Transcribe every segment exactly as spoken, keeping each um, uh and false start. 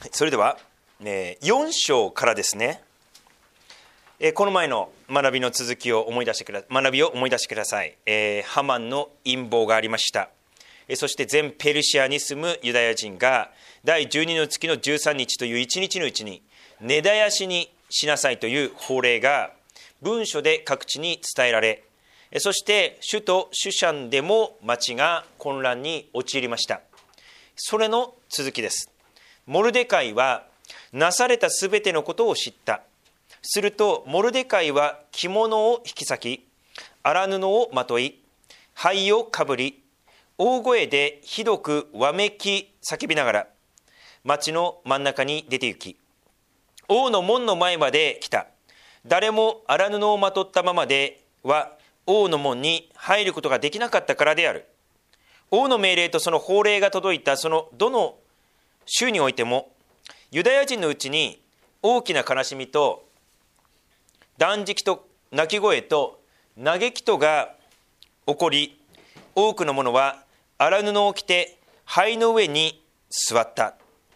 それでは、えー、よん章からですね、えー、この前の学びの続きを思い出してくだ学びを思い出してください。えー、ハマンの陰謀がありました。えー、そして全ペルシアに住むユダヤ人がだいじゅうにの月のじゅうさんにちといういちにちのうちに根絶やしにしなさいという法令が文書で各地に伝えられ、えー、そして首都シュシャンでも町が混乱に陥りました。それの続きです。モルデカイはなされたすべてのことを知った。するとモルデカイは着物を引き裂き、荒布をまとい、灰をかぶり、大声でひどくわめき叫びながら町の真ん中に出て行き、王の門の前まで来た。誰も荒布をまとったままでは王の門に入ることができなかったからである。王の命令とその法令が届いたそのどの州においても、ユダヤ人のうちに大きな悲しみと断食と泣き声と嘆きとが起こり、多くの者は荒布を着て灰の上に座った。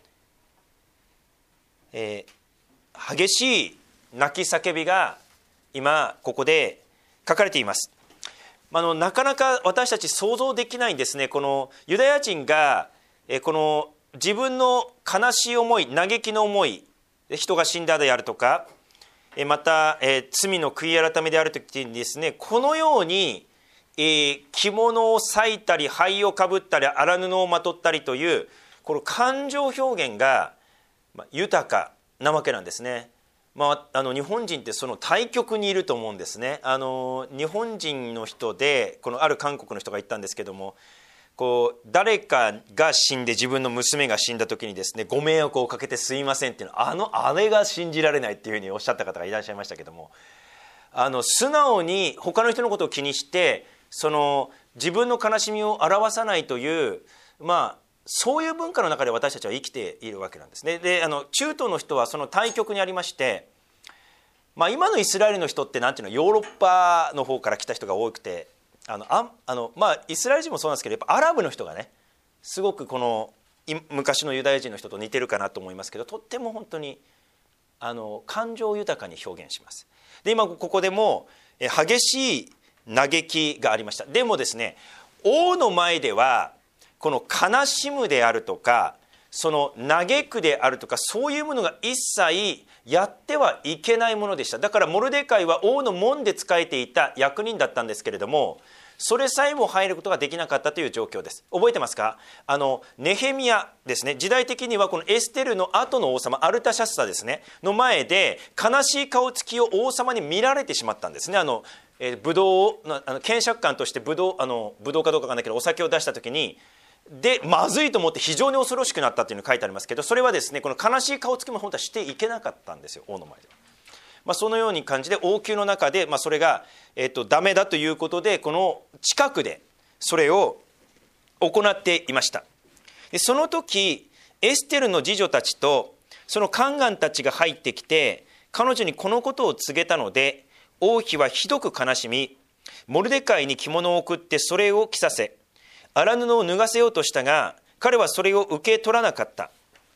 えー、激しい泣き叫びが今ここで書かれています。あのなかなか私たち想像できないんですね。このユダヤ人がえこの自分の悲しい思い、嘆きの思い、人が死んだであるとか、また、えー、罪の悔い改めであるときにですね、このように、えー、着物を裂いたり灰をかぶったり荒布をまとったりというこの感情表現が、まあ、豊かなわけなんですね。まあ、あの日本人ってその対極にいると思うんですね。あの日本人の人でこのある韓国の人が言ったんですけども、こう誰かが死んで自分の娘が死んだ時にですね、ご迷惑をかけてすいませんっていうのは、あのあれが信じられないっていうふうにおっしゃった方がいらっしゃいましたけども、あの素直に他の人のことを気にしてその自分の悲しみを表さないという、まあそういう文化の中で私たちは生きているわけなんですね。で、あの中東の人はその対極にありまして、まあ、今のイスラエルの人ってなんていうの、ヨーロッパの方から来た人が多くて、あのああのまあイスラエル人もそうなんですけど、やっぱアラブの人がね、すごくこの昔のユダヤ人の人と似てるかなと思いますけど、とっても本当にあの感情豊かに表現します。で、今ここでもえ激しい嘆きがありました。でもですね、王の前ではこの悲しむであるとか、その嘆くであるとか、そういうものが一切やってはいけないものでした。だからモルデカイは王の門で仕えていた役人だったんですけれども、それさえも入ることができなかったという状況です。覚えてますか？あのネヘミヤですね、時代的にはこのエステルの後の王様アルタシャスタですねの前で悲しい顔つきを王様に見られてしまったんですね。あのえー、ブドウをあの検釈官としてブドウあのブドウかどうかわかんないけどお酒を出した時に、でまずいと思って非常に恐ろしくなったというのが書いてありますけど、それはですね、この悲しい顔つきも本当はしていけなかったんですよ、王の前では。まあ、そのように感じで王宮の中で、まあ、それが、えー、とダメだということで、この近くでそれを行っていました。でその時エステルの次女たちとその宦官たちが入ってきて彼女にこのことを告げたので、王妃はひどく悲しみ、モルデカイに着物を送ってそれを着させ、荒布を脱がせようとしたが彼はそれを受け取らなかった。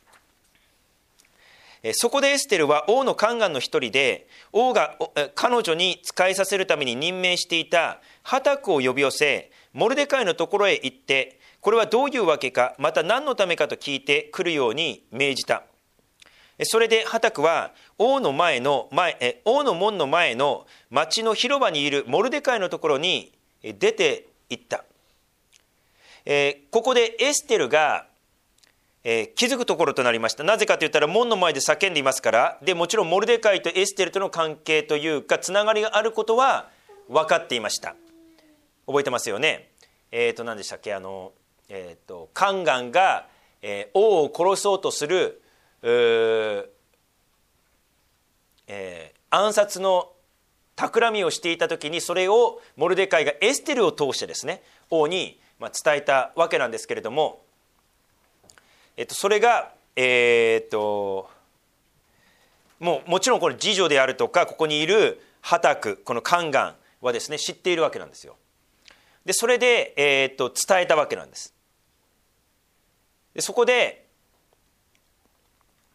そこでエステルは王の宦官の一人で、王が彼女に仕えさせるために任命していたハタクを呼び寄せ、モルデカイのところへ行って、これはどういうわけか、また何のためかと聞いてくるように命じた。それでハタクは王の前の前王の門の前の町の広場にいるモルデカイのところに出て行った。えー、ここでエステルがえー、気づくところとなりました。なぜかといったら門の前で叫んでいますから。でもちろんモルデカイとエステルとの関係というかつながりがあることは分かっていました。覚えてますよね。えっ、ー、と何でしたっけ、あの、えっ、ー、と宦官が、えー、王を殺そうとする、えー、暗殺の企みをしていた時に、それをモルデカイがエステルを通してですね王に、まあ、伝えたわけなんですけれども、えっと、それが、えー、っともうもちろんこれ次女であるとか、ここにいるハタク、この宦官はですね知っているわけなんですよ。でそれで、えー、っと伝えたわけなんです。でそこで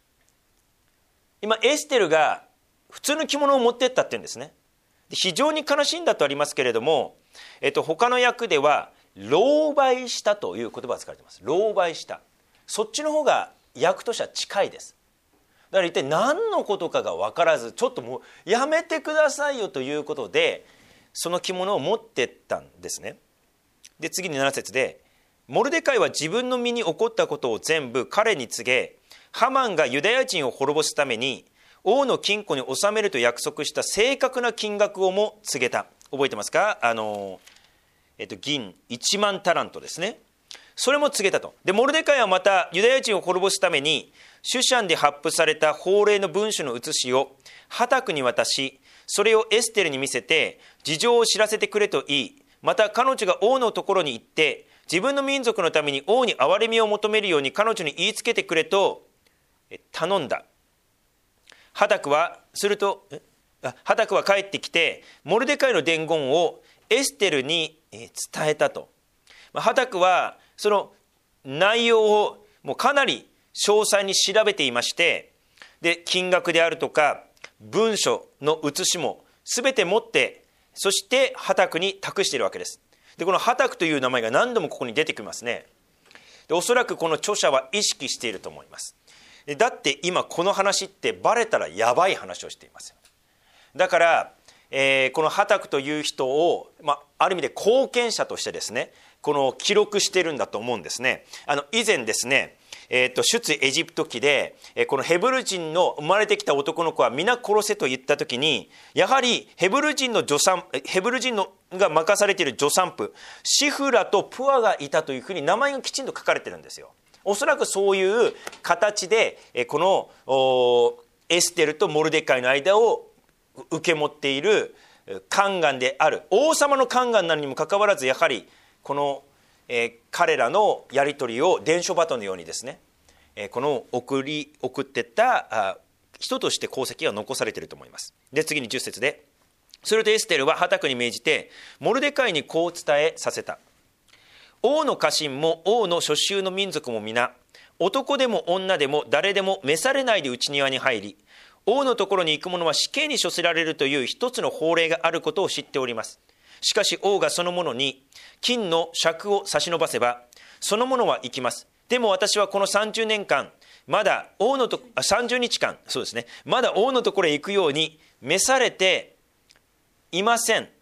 今エステルが普通の着物を持ってったって言うんですね。非常に悲しいんだとありますけれども、えっと、他の訳では狼狽したという言葉が使われています。狼狽した、そっちの方が訳としては近いです。だから一体何のことかが分からず、ちょっともうやめてくださいよということで、その着物を持ってったんですね。で次になな節で、モルデカイは自分の身に起こったことを全部彼に告げ、ハマンがユダヤ人を滅ぼすために王の金庫に納めると約束した正確な金額をも告げた。覚えてますか？あの、えっと、銀いちまんタラントですね。それも告げたと。でモルデカイはまたユダヤ人を滅ぼすためにシュシャンで発布された法令の文書の写しをハタクに渡し、それをエステルに見せて事情を知らせてくれと言い、また彼女が王のところに行って自分の民族のために王に憐れみを求めるように彼女に言いつけてくれと頼んだ。ハタクはするとハタクは帰ってきてモルデカイの伝言をエステルに伝えたと。ハタクはその内容をもうかなり詳細に調べていまして、で金額であるとか文書の写しも全て持って、そしてハタクに託しているわけです。でこのハタクという名前が何度もここに出てきますね。でおそらくこの著者は意識していると思います。でだって今この話ってバレたらやばい話をしていますよ。だから、えー、このハタクという人を、まあ、ある意味で後見者としてですね、この記録してるんだと思うんですね。あの以前ですね、えー、と出エジプト記で、えー、このヘブル人の生まれてきた男の子は皆殺せと言った時に、やはりヘブル人の助産ヘブル人のが任されている助産婦シフラとプアがいたというふうに名前がきちんと書かれてるんですよ。おそらくそういう形で、えー、このエステルとモルデカイの間を受け持っている宦官である王様の宦官なのにもかかわらず、やはりこの、えー、彼らのやり取りを伝書バトのようにですね、えー、この送り送ってったあ人として功績が残されていると思います。で次にじゅっ節で、それとエステルはハタクに命じてモルデカイにこう伝えさせた。王の家臣も王の諸衆の民族も皆、男でも女でも誰でも召されないで内庭に入り、王のところに行く者は死刑に処せられるという一つの法令があることを知っております。しかし王がその者に金の尺を差し伸ばせばその者は行きます。でも私はこのさんじゅうねんかんまだ王のとあさんじゅうにちかんそうですねまだ王のところへ行くように召されていません。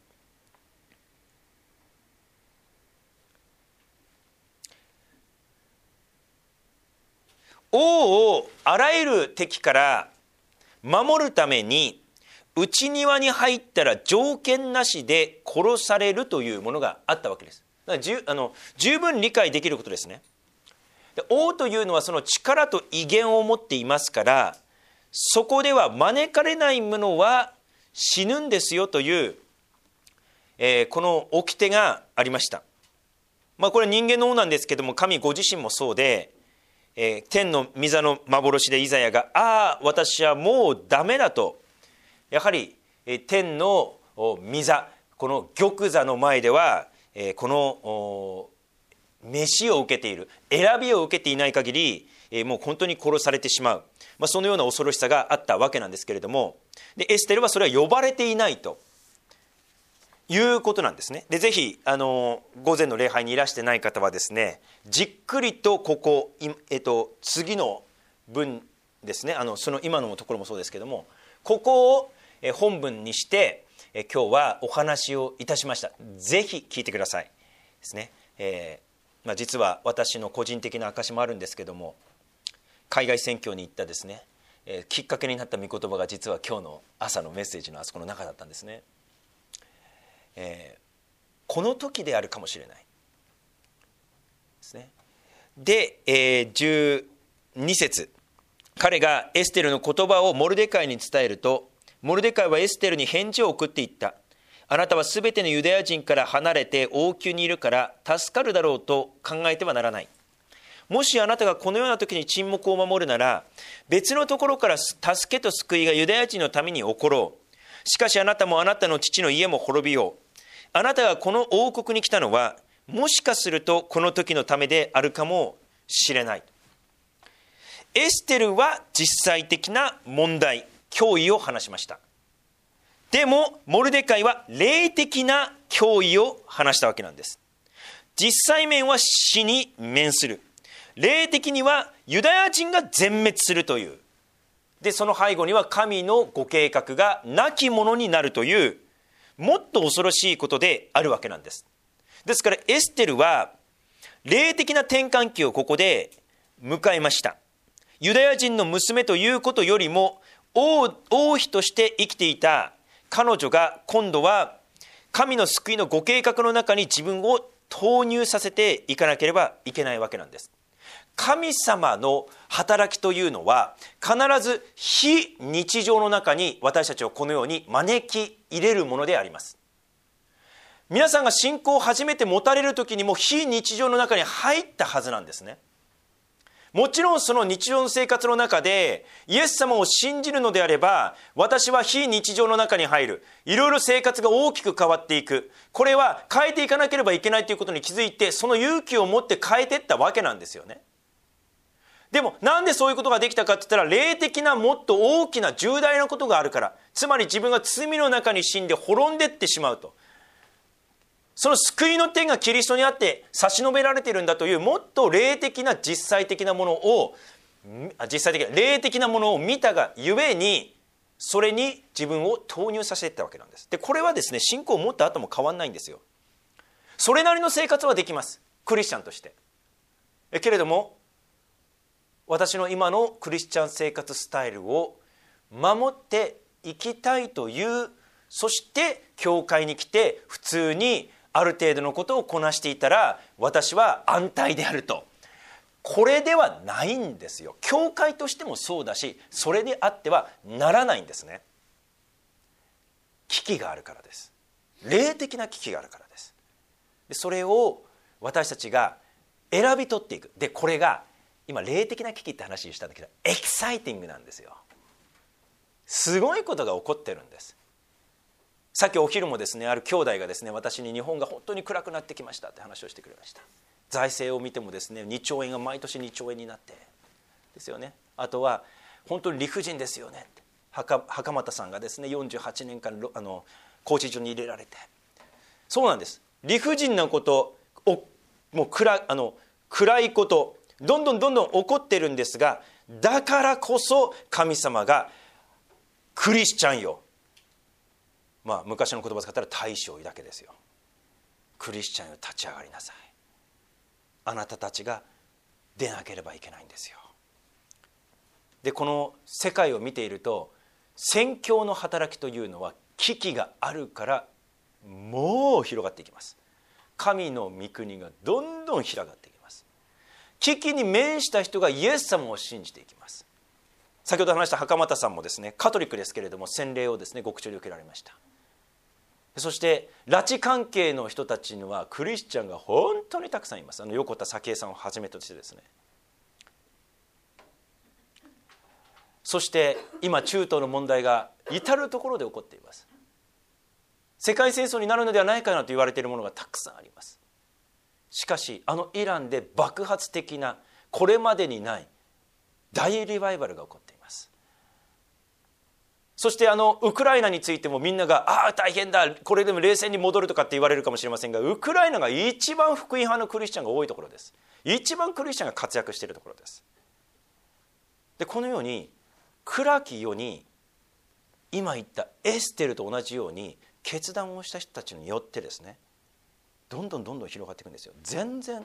王をあらゆる敵から守るために内庭に入ったら条件なしで殺されるというものがあったわけです。だからじゅあの十分理解できることですね。で王というのはその力と威厳を持っていますから、そこでは招かれない者は死ぬんですよという、えー、この掟がありました。まあ、これは人間の王なんですけども、神ご自身もそうで、えー、天の御座の幻でイザヤがああ私はもうダメだと、やはり、えー、天の御座この玉座の前では、えー、この召しを受けている選びを受けていない限り、えー、もう本当に殺されてしまう、まあ、そのような恐ろしさがあったわけなんですけれども、でエステルはそれは呼ばれていないということなんですね。でぜひあの午前の礼拝にいらしてない方はですね、じっくりとここ、えっと、次の文ですね、あのその今のところもそうですけども、ここを本文にして今日はお話をいたしました。ぜひ聞いてくださいですね。えーまあ、実は私の個人的な証もあるんですけども、海外宣教に行ったですね、えー、きっかけになった御言葉が実は今日の朝のメッセージのあそこの中だったんですね。えー、この時であるかもしれないですね。で、えー、じゅうに節、彼がエステルの言葉をモルデカイに伝えると、モルデカイはエステルに返事を送っていった。あなたはすべてのユダヤ人から離れて王宮にいるから助かるだろうと考えてはならない。もしあなたがこのような時に沈黙を守るなら、別のところから助けと救いがユダヤ人のために起ころう。しかしあなたもあなたの父の家も滅びよう。あなたがこの王国に来たのはもしかするとこの時のためであるかもしれない。 エステルは実際的な問題、脅威を話しました。でもモルデカイは霊的な脅威を話したわけなんです。実際面は死に面する。霊的にはユダヤ人が全滅するという。で、その背後には神のご計画がなきものになるという、もっと恐ろしいことであるわけなんです。ですからエステルは霊的な転換期をここで迎えました。ユダヤ人の娘ということよりも 王, 王妃として生きていた彼女が今度は神の救いのご計画の中に自分を投入させていかなければいけないわけなんです。神様の働きというのは必ず非日常の中に私たちをこのように招き入れるものであります。皆さんが信仰を初めて持たれる時にも非日常の中に入ったはずなんですね。もちろんその日常の生活の中でイエス様を信じるのであれば、私は非日常の中に入る。いろいろ生活が大きく変わっていく。これは変えていかなければいけないということに気づいて、その勇気を持って変えていったわけなんですよね。でもなんでそういうことができたかって言ったら、霊的なもっと大きな重大なことがあるから。つまり自分が罪の中に死んで滅んでってしまうと。その救いの手がキリストにあって差し伸べられているんだという、もっと霊的な実際的なものを実際的な霊的なものを見たがゆえに、それに自分を投入させていったわけなんです。で、これはですね、信仰を持った後も変わんないんですよ。それなりの生活はできます、クリスチャンとして。えけれども私の今のクリスチャン生活スタイルを守っていきたいという、そして教会に来て普通にある程度のことをこなしていたら私は安泰であると、これではないんですよ。教会としてもそうだし、それであってはならないんですね。危機があるからです。霊的な危機があるからです。でそれを私たちが選び取っていく。でこれが今霊的な危機って話したんだけど、エキサイティングなんですよ。すごいことが起こってるんです。さっきお昼もですね、ある兄弟がですね、私に日本が本当に暗くなってきましたって話をしてくれました。財政を見てもですね、にちょうえんが毎年にちょうえんになってですよね。あとは本当に理不尽ですよねって、袴田さんがですねよんじゅうはちねんかんあの拘置所に入れられて、そうなんです。理不尽なことをもう暗あの暗いことどんどんどんどん起こってるんですが、だからこそ神様がクリスチャンよ、まあ昔の言葉使ったら大将だけですよ。クリスチャンよ立ち上がりなさい。あなたたちが出なければいけないんですよ。でこの世界を見ていると、宣教の働きというのは危機があるからもう広がっていきます。神の御国がどんどん広がっていきます。危機に面した人がイエス様を信じていきます。先ほど話した袴田さんもですね、カトリックですけれども洗礼をですねご口で受けられました。そして拉致関係の人たちにはクリスチャンが本当にたくさんいます。あの横田早紀江さんをはじめとしてですね。そして今中東の問題が至るところで起こっています。世界戦争になるのではないかなと言われているものがたくさんあります。しかしあのイランで爆発的なこれまでにない大リバイバルが起こっています。そしてあのウクライナについてもみんながああ大変だ、これでも冷戦に戻るとかって言われるかもしれませんが、ウクライナが一番福音派のクリスチャンが多いところです。一番クリスチャンが活躍しているところです。でこのように暗き世に今言ったエステルと同じように決断をした人たちによってですね、どんどんどんどん広がっていくんですよ。全然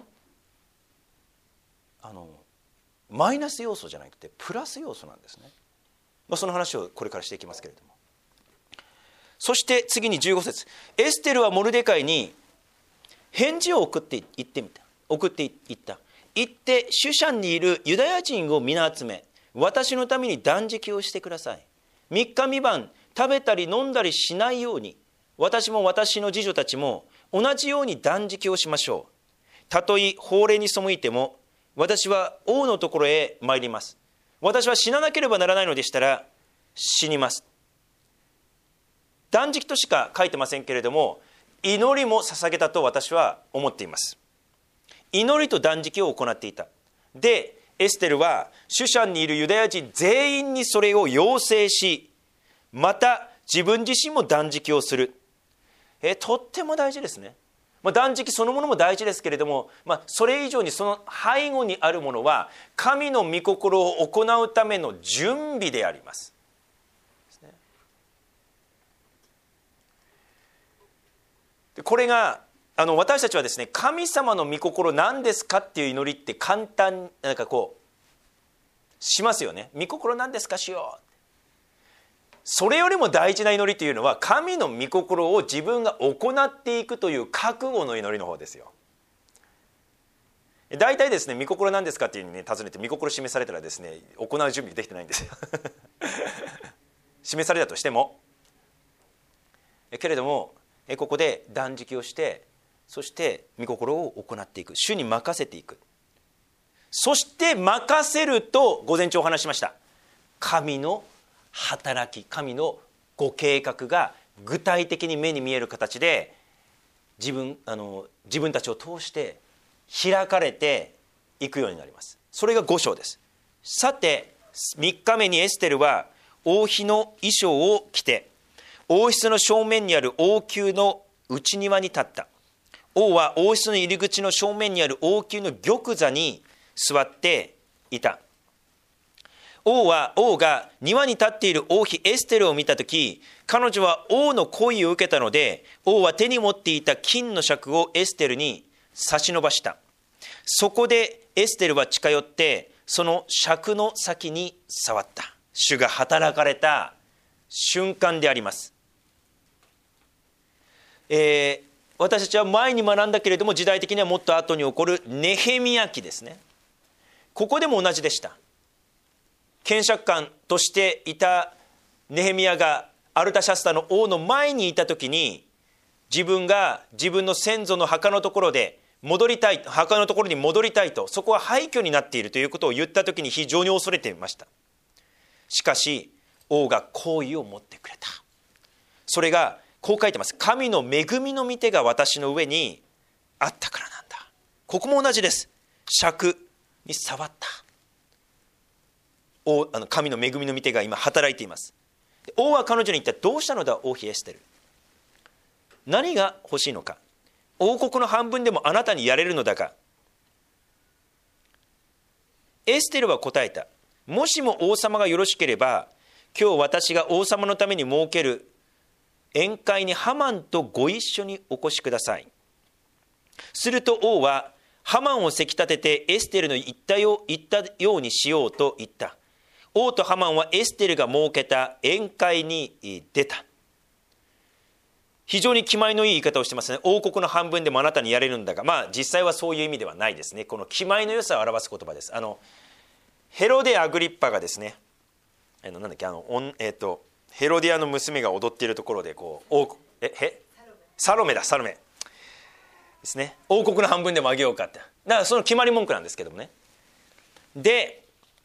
あのマイナス要素じゃなくてプラス要素なんですね。まあ、その話をこれからしていきますけれども、そして次にじゅうご節、エステルはモルデカイに返事を送っていってみた送っていった行ってシュシャンにいるユダヤ人を皆集め、私のために断食をしてください。みっかみばん食べたり飲んだりしないように、私も私の次女たちも同じように断食をしましょう。たとえ法令に背いても私は王のところへ参ります。私は死ななければならないのでしたら死にます。断食としか書いてませんけれども、祈りも捧げたと私は思っています。祈りと断食を行っていた。でエステルはシュシャンにいるユダヤ人全員にそれを要請し、また自分自身も断食をする。えとっても大事ですね。まあ、断食そのものも大事ですけれども、まあ、それ以上にその背後にあるものは神の御心を行うための準備であります。これがあの私たちはですね、神様の御心何ですかっていう祈りって簡単なんかこうしますよね。御心何ですかしよう。それよりも大事な祈りというのは神の御心を自分が行っていくという覚悟の祈りの方ですよ。大体ですね、御心何ですかっていうふうにね尋ねて御心示されたらですね、行う準備できてないんですよ示されたとしても。けれどもここで断食をして、そして御心を行っていく、主に任せていく。そして任せると、午前中お話ししました神の働き、神のご計画が具体的に目に見える形で自分、あの自分たちを通して開かれていくようになります。それがご章です。さてみっかめにエステルは王妃の衣装を着て王室の正面にある王宮の内庭に立った。王は王室の入り口の正面にある王宮の玉座に座っていた。王は王が庭に立っている王妃エステルを見たとき、彼女は王の恋を受けたので、王は手に持っていた金の尺をエステルに差し伸ばした。そこでエステルは近寄ってその尺の先に触った。主が働かれた瞬間であります。えー、私たちは前に学んだけれども、時代的にはもっと後に起こるネヘミヤ記ですね。ここでも同じでした。検察官としていたネヘミヤがアルタシャスタの王の前にいたときに、自分が自分の先祖の墓のところで戻りたい、墓のところに戻りたいと、そこは廃墟になっているということを言ったときに非常に恐れていました。しかし王が好意を持ってくれた。それがこう書いてます。神の恵みの御手が私の上にあったからなんだ。ここも同じです。尺に触った。王あの神の恵みの御手が今働いています。王は彼女に言った。どうしたのだ王妃エステル。何が欲しいのか。王国の半分でもあなたにやれるのだが。エステルは答えた。もしも王様がよろしければ、今日私が王様のために設ける宴会にハマンとご一緒にお越しください。すると王はハマンをせき立ててエステルの言ったよ、言ったようにしようと言った。王とハマンはエステルが設けた宴会に出た。非常に気前のいい言い方をしてますね。王国の半分でもあなたにやれるんだが、まあ実際はそういう意味ではないですね。この気前の良さを表す言葉です。あのヘロデ・アグリッパがですね、あのなんだっけあの、えー、とヘロディアの娘が踊っているところでこう王えへサロメだサロメですね。王国の半分でもあげようかって、だからその決まり文句なんですけどもね。で、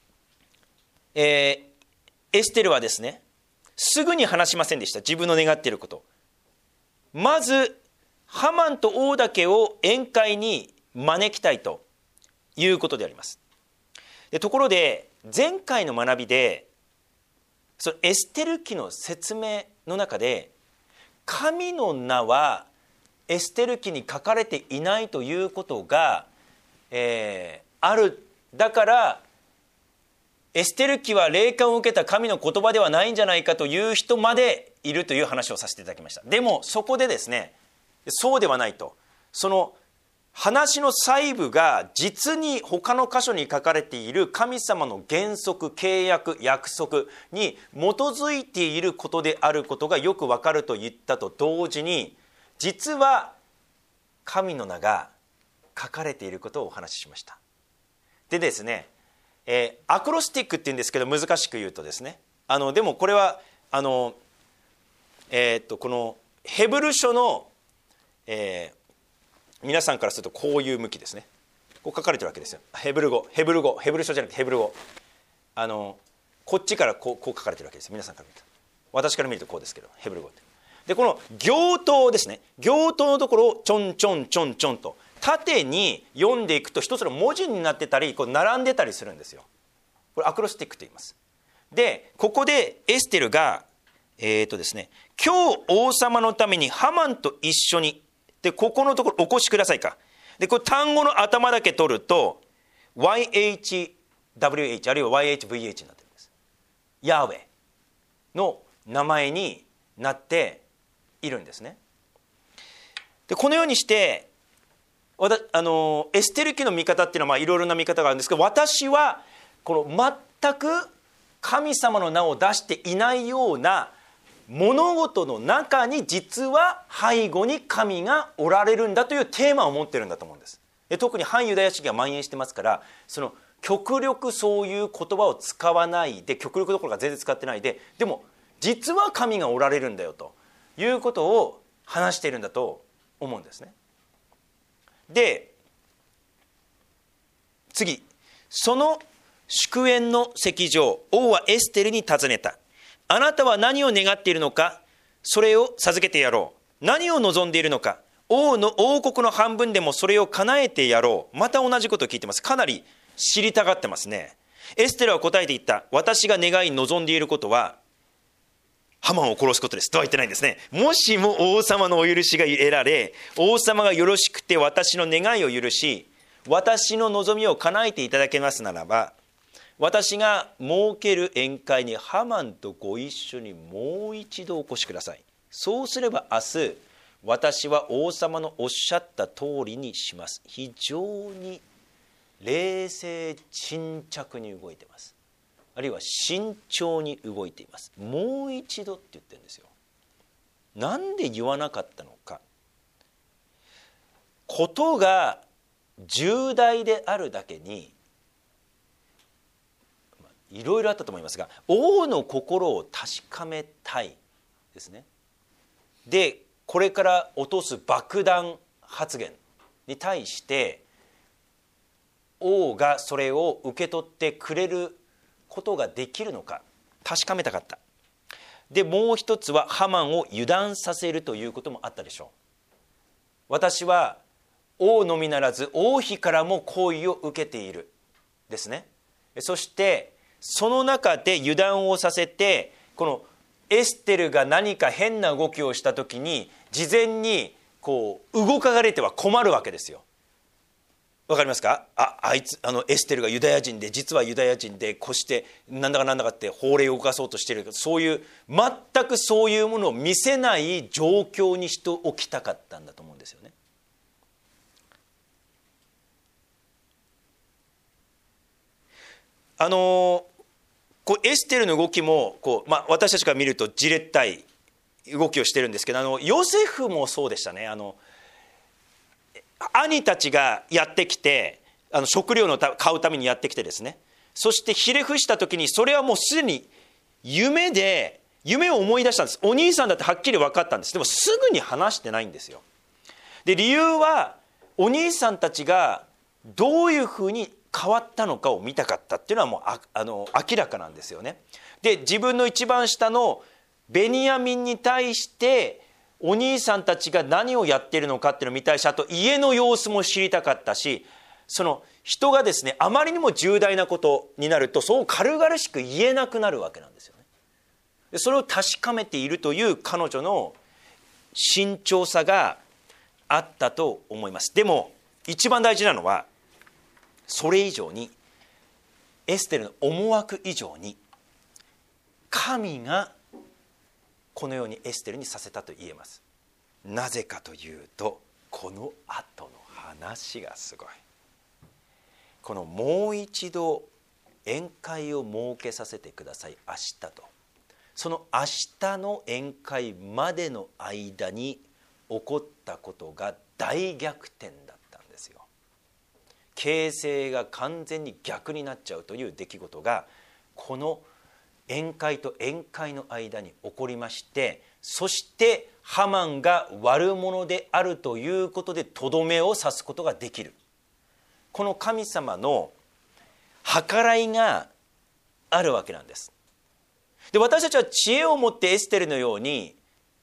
えー、エステルはですね、すぐに話しませんでした。自分の願っていること。まずハマンと王だけを宴会に招きたいということであります。でところで前回の学びでそのエステル記の説明の中で、神の名はエステル記に書かれていないということが、えー、ある。だからエステル記は霊感を受けた神の言葉ではないんじゃないかという人までいるという話をさせていただきました。でもそこでですね、そうではないと。その話の細部が実に他の箇所に書かれている神様の原則、契約、約束に基づいていることであることがよくわかると言ったと同時に、実は神の名が書かれていることをお話ししました。でですね、えー、アクロスティックって言うんですけど、難しく言うとですね、あのでもこれはあの、えー、っとこのヘブル書の、えー皆さんからするとこういう向きですね。こう書かれてるわけですよ。ヘブル語、ヘブル語、ヘブル書じゃなくてヘブル語。あのこっちからこう、こう書かれてるわけですよ。皆さんから見ると。私から見るとこうですけど、ヘブル語って。でこの行頭ですね。行頭のところをちょんちょんちょんちょんと縦に読んでいくと一つの文字になってたりこう並んでたりするんですよ。これアクロスティックと言います。でここでエステルがえーとですね、今日王様のためにハマンと一緒にでここのところお越しくださいか。でこれ単語の頭だけ取ると ワイエイチダブリューエイチ あるいは ワイエイチブイエイチ になってるんです。ヤーウェの名前になっているんですね。でこのようにしてあのエステル記の見方っていうのはまあいろいろな見方があるんですけど、私はこの全く神様の名を出していないような物事の中に実は背後に神がおられるんだというテーマを持ってるんだと思うんです。で特に反ユダヤ主義が蔓延してますから、その極力そういう言葉を使わないで、極力どころか全然使ってないで、でも実は神がおられるんだよということを話しているんだと思うんですね。で次、その祝宴の席上、王はエステルに尋ねた。あなたは何を願っているのか、それを授けてやろう。何を望んでいるのか、王の王国の半分でもそれを叶えてやろう。また同じことを聞いてます。かなり知りたがってますね。エステルは答えて言った。私が願い望んでいることはハマンを殺すことですとは言ってないんですね。もしも王様のお許しが得られ、王様がよろしくて私の願いを許し、私の望みを叶えていただけますならば、私が設ける宴会にハマンとご一緒にもう一度お越しください。そうすれば明日私は王様のおっしゃった通りにします。非常に冷静沈着に動いています。あるいは慎重に動いています。もう一度って言ってるんですよ。なんで言わなかったのか。ことが重大であるだけにいろいろあったと思いますが、王の心を確かめたいですね。でこれから落とす爆弾発言に対して王がそれを受け取ってくれることができるのか確かめたかった。でもう一つはハマンを油断させるということもあったでしょう。私は王のみならず王妃からも好意を受けているですね。そしてその中で油断をさせて、このエステルが何か変な動きをした時に事前にこう動かれては困るわけですよ。わかりますか。あ、あいつあのエステルがユダヤ人で実はユダヤ人でこしてなんだかなんだかって法令を動かそうとしている、そういう全くそういうものを見せない状況にしておきたかったんだと思うんですよね。あのこうエステルの動きもこう、まあ、私たちから見るとじれったい動きをしてるんですけど、あのヨセフもそうでしたね。あの兄たちがやってきて、あの食料の買うためにやってきてですね、そしてひれ伏した時にそれはもうすでに夢で夢を思い出したんです。お兄さんだってはっきり分かったんです。でもすぐに話してないんですよ。で理由はお兄さんたちがどういうふうに変わったのかを見たかったっていうのはもう あ, あの明らかなんですよね。で自分の一番下のベニヤミンに対してお兄さんたちが何をやっているのかっていうのを見たいし、あと家の様子も知りたかったし、その人がですねあまりにも重大なことになるとそう軽々しく言えなくなるわけなんですよね。でそれを確かめているという彼女の慎重さがあったと思います。でも一番大事なのはそれ以上にエステルの思惑以上に神がこのようにエステルにさせたと言えます。なぜかというとこの後の話がすごい。このもう一度宴会を設けさせてください明日と、その明日の宴会までの間に起こったことが大逆転だったんですよ。形勢が完全に逆になっちゃうという出来事がこの宴会と宴会の間に起こりまして、そしてハマンが悪者であるということでとどめを刺すことができる。この神様の計らいがあるわけなんです。で私たちは知恵を持ってエステルのように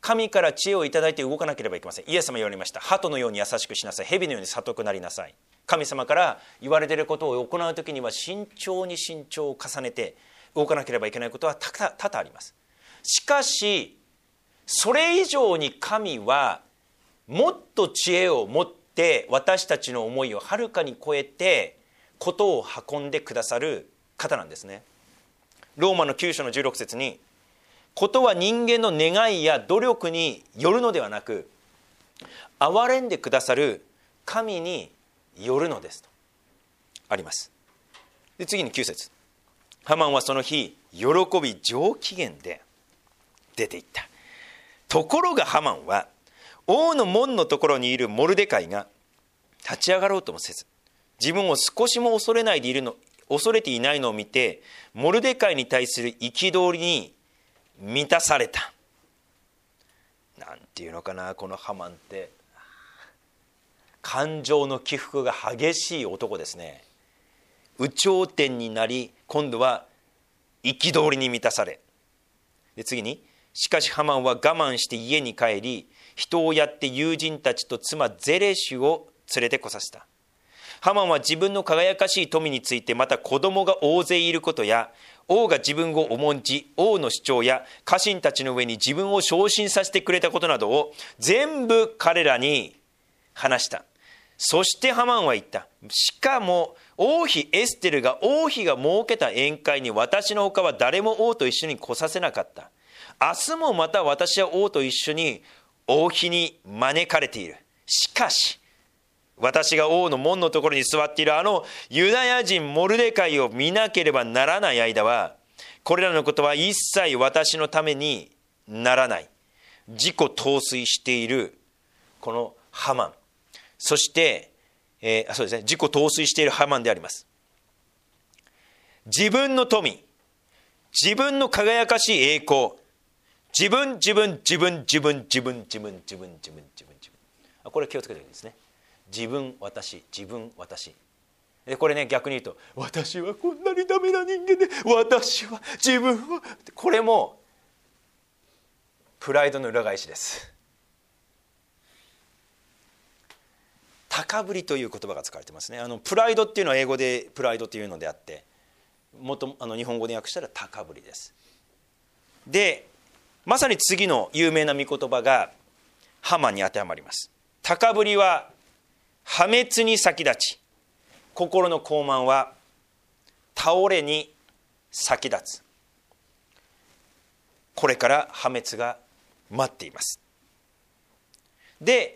神から知恵をいただいて動かなければいけません。イエス様言われました。鳩のように優しくしなさい。蛇のように聡くなりなさい。神様から言われていることを行うときには慎重に慎重を重ねて動かなければいけないことは多々多々あります。しかしそれ以上に神はもっと知恵を持って私たちの思いをはるかに超えてことを運んでくださる方なんですね。ローマのきゅう章のじゅうろく節に、ことは人間の願いや努力によるのではなく、憐れんでくださる神によるのですとあります。で次にきゅう節、ハマンはその日喜び上機嫌で出ていった。ところがハマンは王の門のところにいるモルデカイが立ち上がろうともせず、自分を少しも恐れないでいるの恐れていないのを見て、モルデカイに対する憤りに満たされた。なんていうのかな、このハマンって感情の起伏が激しい男ですね。有頂天になり、今度は憤りに満たされ、で次に、しかしハマンは我慢して家に帰り、人をやって友人たちと妻ゼレシュを連れてこさせた。ハマンは自分の輝かしい富について、また子供が大勢いることや、王が自分を重んじ、王の主張や家臣たちの上に自分を昇進させてくれたことなどを全部彼らに話した。そしてハマンは言った。しかも王妃エステルが王妃が設けた宴会に私のほかは誰も王と一緒に来させなかった。明日もまた私は王と一緒に王妃に招かれている。しかし私が王の門のところに座っているあのユダヤ人モルデカイを見なければならない間は、これらのことは一切私のためにならない。自己陶酔しているこのハマン、そして、えー、そうですね、自己陶酔しているハマンであります。自分の富、自分の輝かしい栄光、自分自分自分自分自分自分自分自分自分自分、これ気をつけていいですね。自分私自分私で、これね、逆に言うと、私はこんなにダメな人間で、私は自分は、これもプライドの裏返しです。高ぶりという言葉が使われてますね。あのプライドっていうのは英語でプライドというのであって、もとあの日本語で訳したら高ぶりです。でまさに次の有名な御言葉がハマンに当てはまります。高ぶりは破滅に先立ち、心の傲慢は倒れに先立つ。これから破滅が待っています。で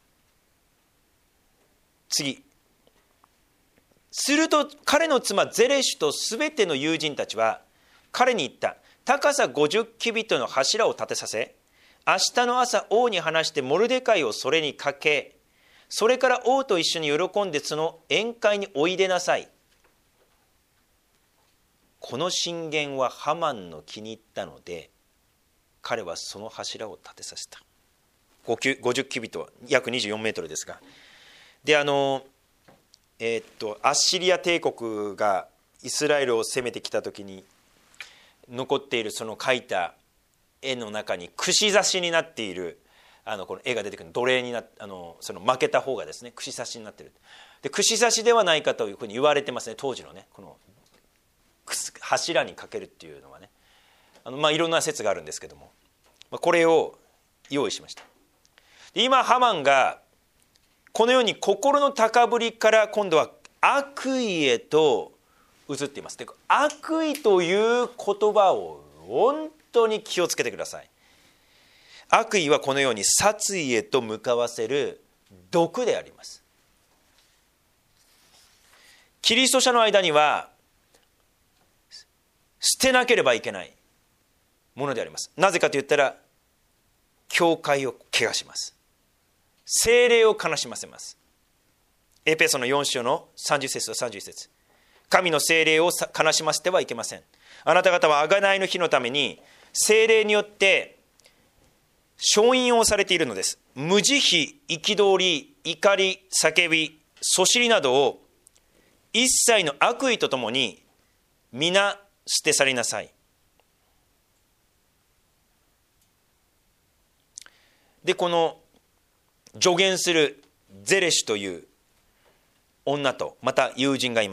次、すると彼の妻ゼレシュとすべての友人たちは彼に言った。高さごじゅっキュビットの柱を立てさせ、明日の朝王に話してモルデカイをそれにかけ、それから王と一緒に喜んでその宴会においでなさい。この進言はハマンの気に入ったので、彼はその柱を立てさせた。ごじゅっキュビットは約にじゅうよんメートルですが、であのえー、っとアッシリア帝国がイスラエルを攻めてきた時に残っているその描いた絵の中に串刺しになっているあのこの絵が出てくる、奴隷になあのその負けた方がですね串刺しになっている。で串刺しではないかというふうに言われてますね、当時のね、この柱にかけるっていうのはね、あの、まあ、いろんな説があるんですけども、まあ、これを用意しました。で今ハマンがこのように心の高ぶりから今度は悪意へと移っています。で悪意という言葉を本当に気をつけてください。悪意はこのように殺意へと向かわせる毒であります。キリスト者の間には捨てなければいけないものであります。なぜかと言ったら、教会を汚します。聖霊を悲しませます。エペソのよん章のさんじゅっ節とさんじゅういち節、神の聖霊を悲しませてはいけません。あなた方は贖いの日のために聖霊によって承認をされているのです。無慈悲、憤り、怒り、叫び、そしりなどを一切の悪意とともに皆捨て去りなさい。 でこの助言するゼレシュという女とまた友人がいます。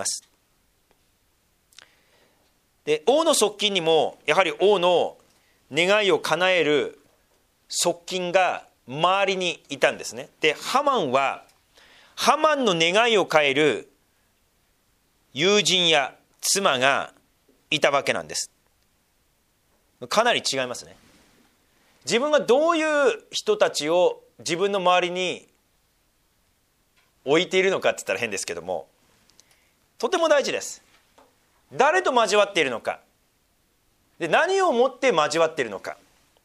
で王の側近にもやはり王の願いを叶える側近が周りにいたんですね。でハマンはハマンの願いを変える友人や妻がいたわけなんです。かなり違いますね。自分がどういう人たちを自分の周りに置いているのかって言ったら変ですけども、とても大事です。誰と交わっているのか、で何をもって交わっているのか。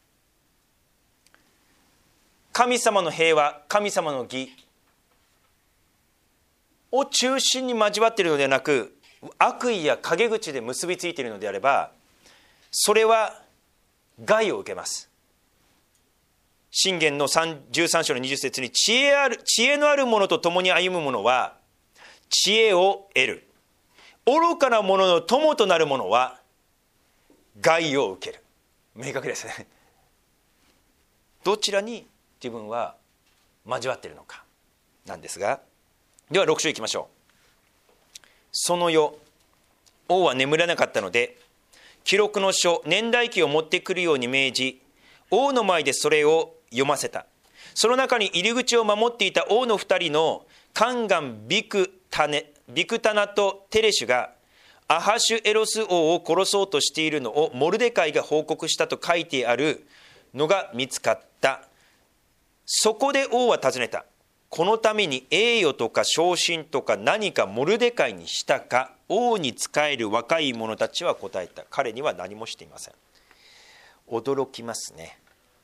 神様の平和、神様の義を中心に交わっているのではなく、悪意や陰口で結びついているのであれば、それは害を受けます。箴言のじゅうさん章のにじゅっ節に、知恵ある、知恵のある者と共に歩む者は知恵を得る。愚かな者の友となる者は害を受ける。明確ですね。どちらに自分は交わっているのかなんですが、ではろく章いきましょう。その夜、王は眠れなかったので、記録の書、年代記を持ってくるように命じ、王の前でそれを読ませた。その中に入り口を守っていた王の二人のカンガン・ビクタネ、ビクタナとテレシュがアハシュエロス王を殺そうとしているのをモルデカイが報告したと書いてあるのが見つかった。そこで王は尋ねた。このために栄誉とか昇進とか何かモルデカイにしたか。王に仕える若い者たちは答えた。彼には何もしていません。驚きますね。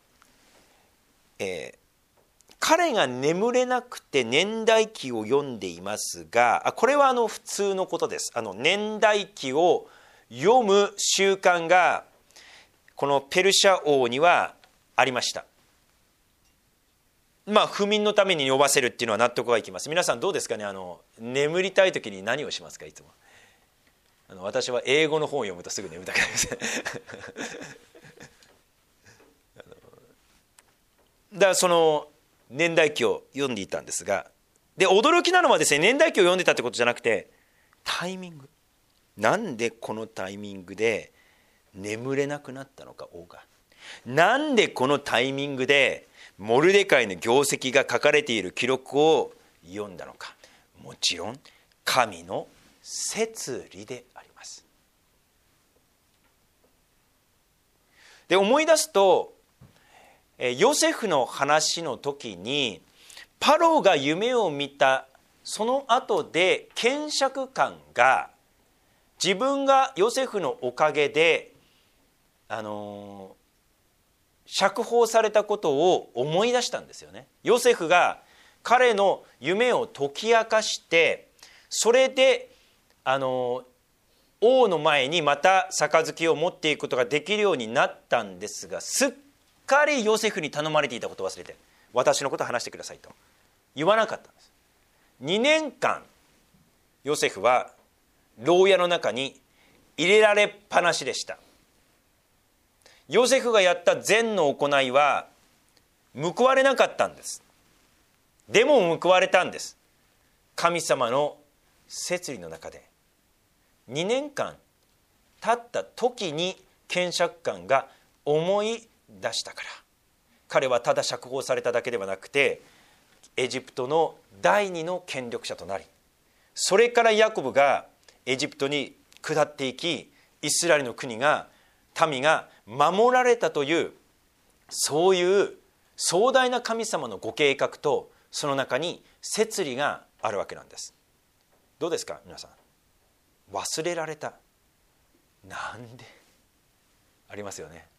えー彼が眠れなくて年代記を読んでいますが、これはあの普通のことです。あの年代記を読む習慣がこのペルシャ王にはありました。まあ不眠のために読ませるっていうのは納得がいきます。皆さんどうですかね。あの眠りたい時に何をしますか。いつもあの私は英語の本を読むとすぐ眠たくなりますだからその年代記を読んでいたんですが、で驚きなのはですね、年代記を読んでたってことじゃなくて、タイミング、なんでこのタイミングで眠れなくなったのか。王がなんでこのタイミングでモルデカイの業績が書かれている記録を読んだのか。もちろん神の摂理であります。で思い出すと、ヨセフの話の時にパロが夢を見たその後で検釈官が自分がヨセフのおかげであの釈放されたことを思い出したんですよね。ヨセフが彼の夢を解き明かして、それであの王の前にまた杯を持っていくことができるようになったんですが、すっしっかりヨセフに頼まれていたことを忘れて、私のことを話してくださいと言わなかったんです。にねんかんヨセフは牢屋の中に入れられっぱなしでした。ヨセフがやった善の行いは報われなかったんです。でも報われたんです。神様の摂理の中でにねんかん経った時に検釈官が思い出したから、彼はただ釈放されただけではなくてエジプトの第二の権力者となり、それからヤコブがエジプトに下っていき、イスラエルの国が民が守られたという、そういう壮大な神様のご計画とその中に摂理があるわけなんです。どうですか皆さん。忘れられた、なんでありますよね。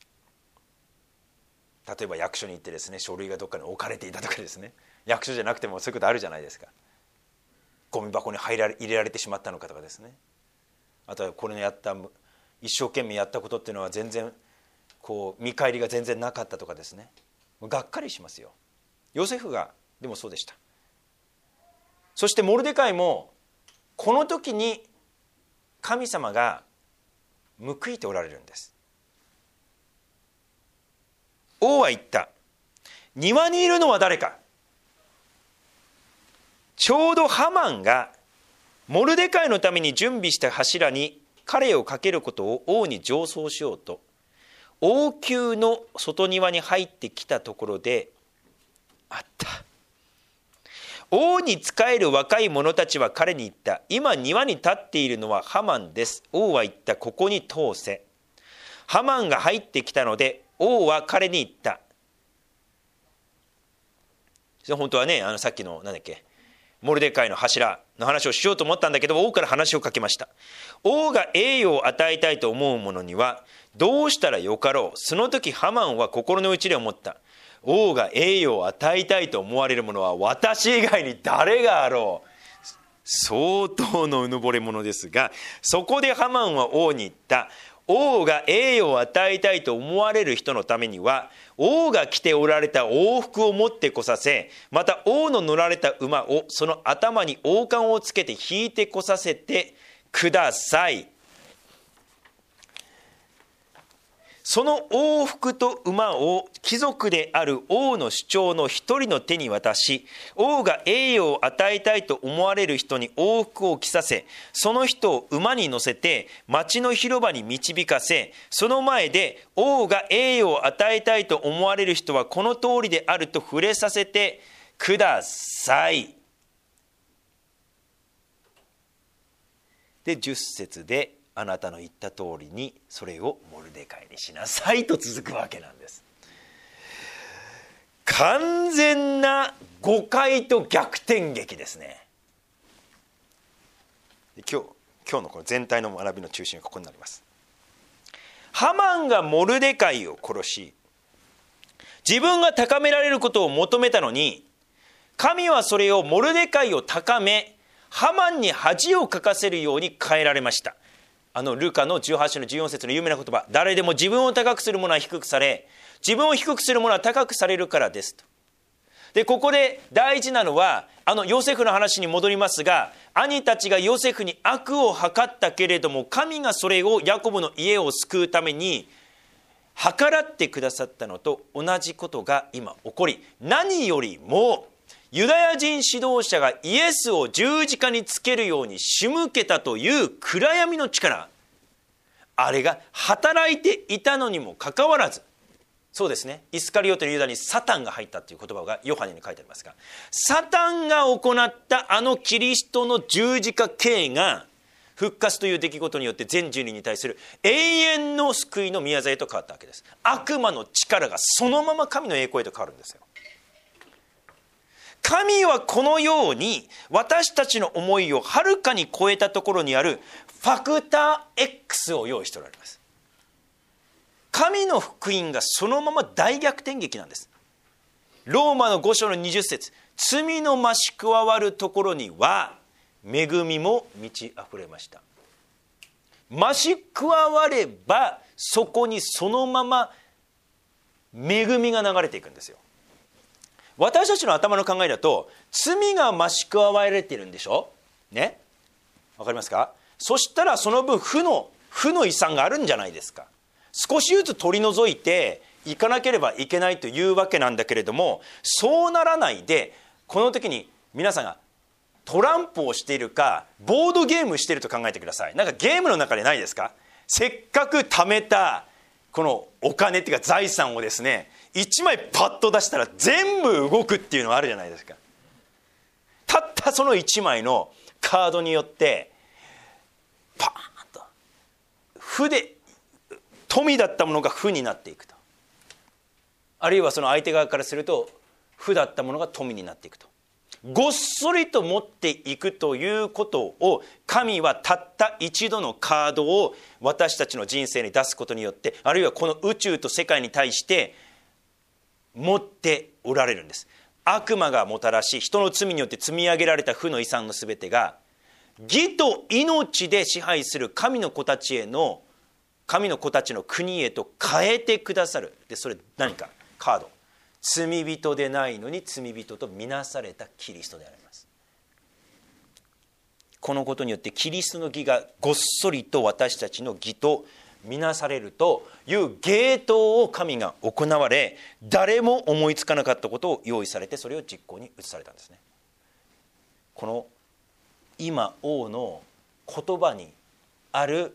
例えば役所に行ってですね、書類がどっかに置かれていたとかですね、役所じゃなくてもそういうことあるじゃないですか。ゴミ箱に入られ入れられてしまったのかとかですね、あとはこれのやった一生懸命やったことっていうのは全然こう見返りが全然なかったとかですね、がっかりしますよ。ヨセフがでもそうでした。そしてモルデカイもこの時に神様が報いておられるんです。王は言った。 庭にいるのは誰か。ちょうどハマンがモルデカイのために準備した柱に彼をかけることを王に上奏しようと王宮の外庭に入ってきたところであった。王に仕える若い者たちは彼に言った。今庭に立っているのはハマンです。王は言った。ここに通せ。ハマンが入ってきたので王は彼に言った。本当はね、あのさっきのなんだっけモルデカイの柱の話をしようと思ったんだけど、王から話をかけました。王が栄誉を与えたいと思う者にはどうしたらよかろう。その時ハマンは心の内で思った。王が栄誉を与えたいと思われる者は私以外に誰があろう。相当のうぬぼれ者ですが、そこでハマンは王に言った。王が栄誉を与えたいと思われる人のためには王が着ておられた王服を持ってこさせ、また王の乗られた馬をその頭に王冠をつけて引いてこさせてください。その王服と馬を貴族である王の首長の一人の手に渡し、王が栄誉を与えたいと思われる人に王服を着させ、その人を馬に乗せて町の広場に導かせ、その前で王が栄誉を与えたいと思われる人はこの通りであると触れさせてください。でじゅっ節であなたの言った通りにそれをモルデカイにしなさいと続くわけなんです。完全な誤解と逆転劇ですね。今日、今日のこの全体の学びの中心はここになります。ハマンがモルデカイを殺し、自分が高められることを求めたのに、神はそれをモルデカイを高め、ハマンに恥をかかせるように変えられました。あのルカのじゅうはち章のじゅうよん節の有名な言葉、誰でも自分を高くする者は低くされ、自分を低くする者は高くされるからですと。でここで大事なのは、あのヨセフの話に戻りますが、兄たちがヨセフに悪を図ったけれども、神がそれをヤコブの家を救うために計らってくださったのと同じことが今起こり、何よりもユダヤ人指導者がイエスを十字架につけるように仕向けたという暗闇の力、あれが働いていたのにもかかわらず、そうですね、イスカリオテのユダにサタンが入ったという言葉がヨハネに書いてありますが、サタンが行ったあのキリストの十字架刑が復活という出来事によって全人類に対する永遠の救いの宮座へと変わったわけです。悪魔の力がそのまま神の栄光へと変わるんですよ。神はこのように私たちの思いをはるかに超えたところにあるファクター X を用意しておられます。神の福音がそのまま大逆転劇なんです。ローマのご章のにじゅっ節、罪の増し加わるところには恵みも満ち溢れました。増し加わればそこにそのまま恵みが流れていくんですよ。私たちの頭の考えだと、罪が増し加われているんでしょね、わかりますか。そしたらその分負の負の遺産があるんじゃないですか。少しずつ取り除いていかなければいけないというわけなんだけれども、そうならないで、この時に皆さんがトランプをしているかボードゲームしていると考えてください。なんかゲームの中でないですか。せっかく貯めたこのお金っていうか財産をですね、いちまいパッと出したら全部動くっていうのがあるじゃないですか。たったそのいちまいのカードによってパーンと負で富だったものが負になっていくと、あるいはその相手側からすると負だったものが富になっていくと、ごっそりと持っていくということを神はたった一度のカードを私たちの人生に出すことによって、あるいはこの宇宙と世界に対して持っておられるんです。悪魔がもたらし、人の罪によって積み上げられた負の遺産のすべてが義と命で支配する神の子たちへの神の子たちの国へと変えてくださる。でそれ何かカード、罪人でないのに罪人とみなされたキリストであります。このことによってキリストの義がごっそりと私たちの義と見なされるという芸当を神が行われ、誰も思いつかなかったことを用意されて、それを実行に移されたんですね。この今王の言葉にある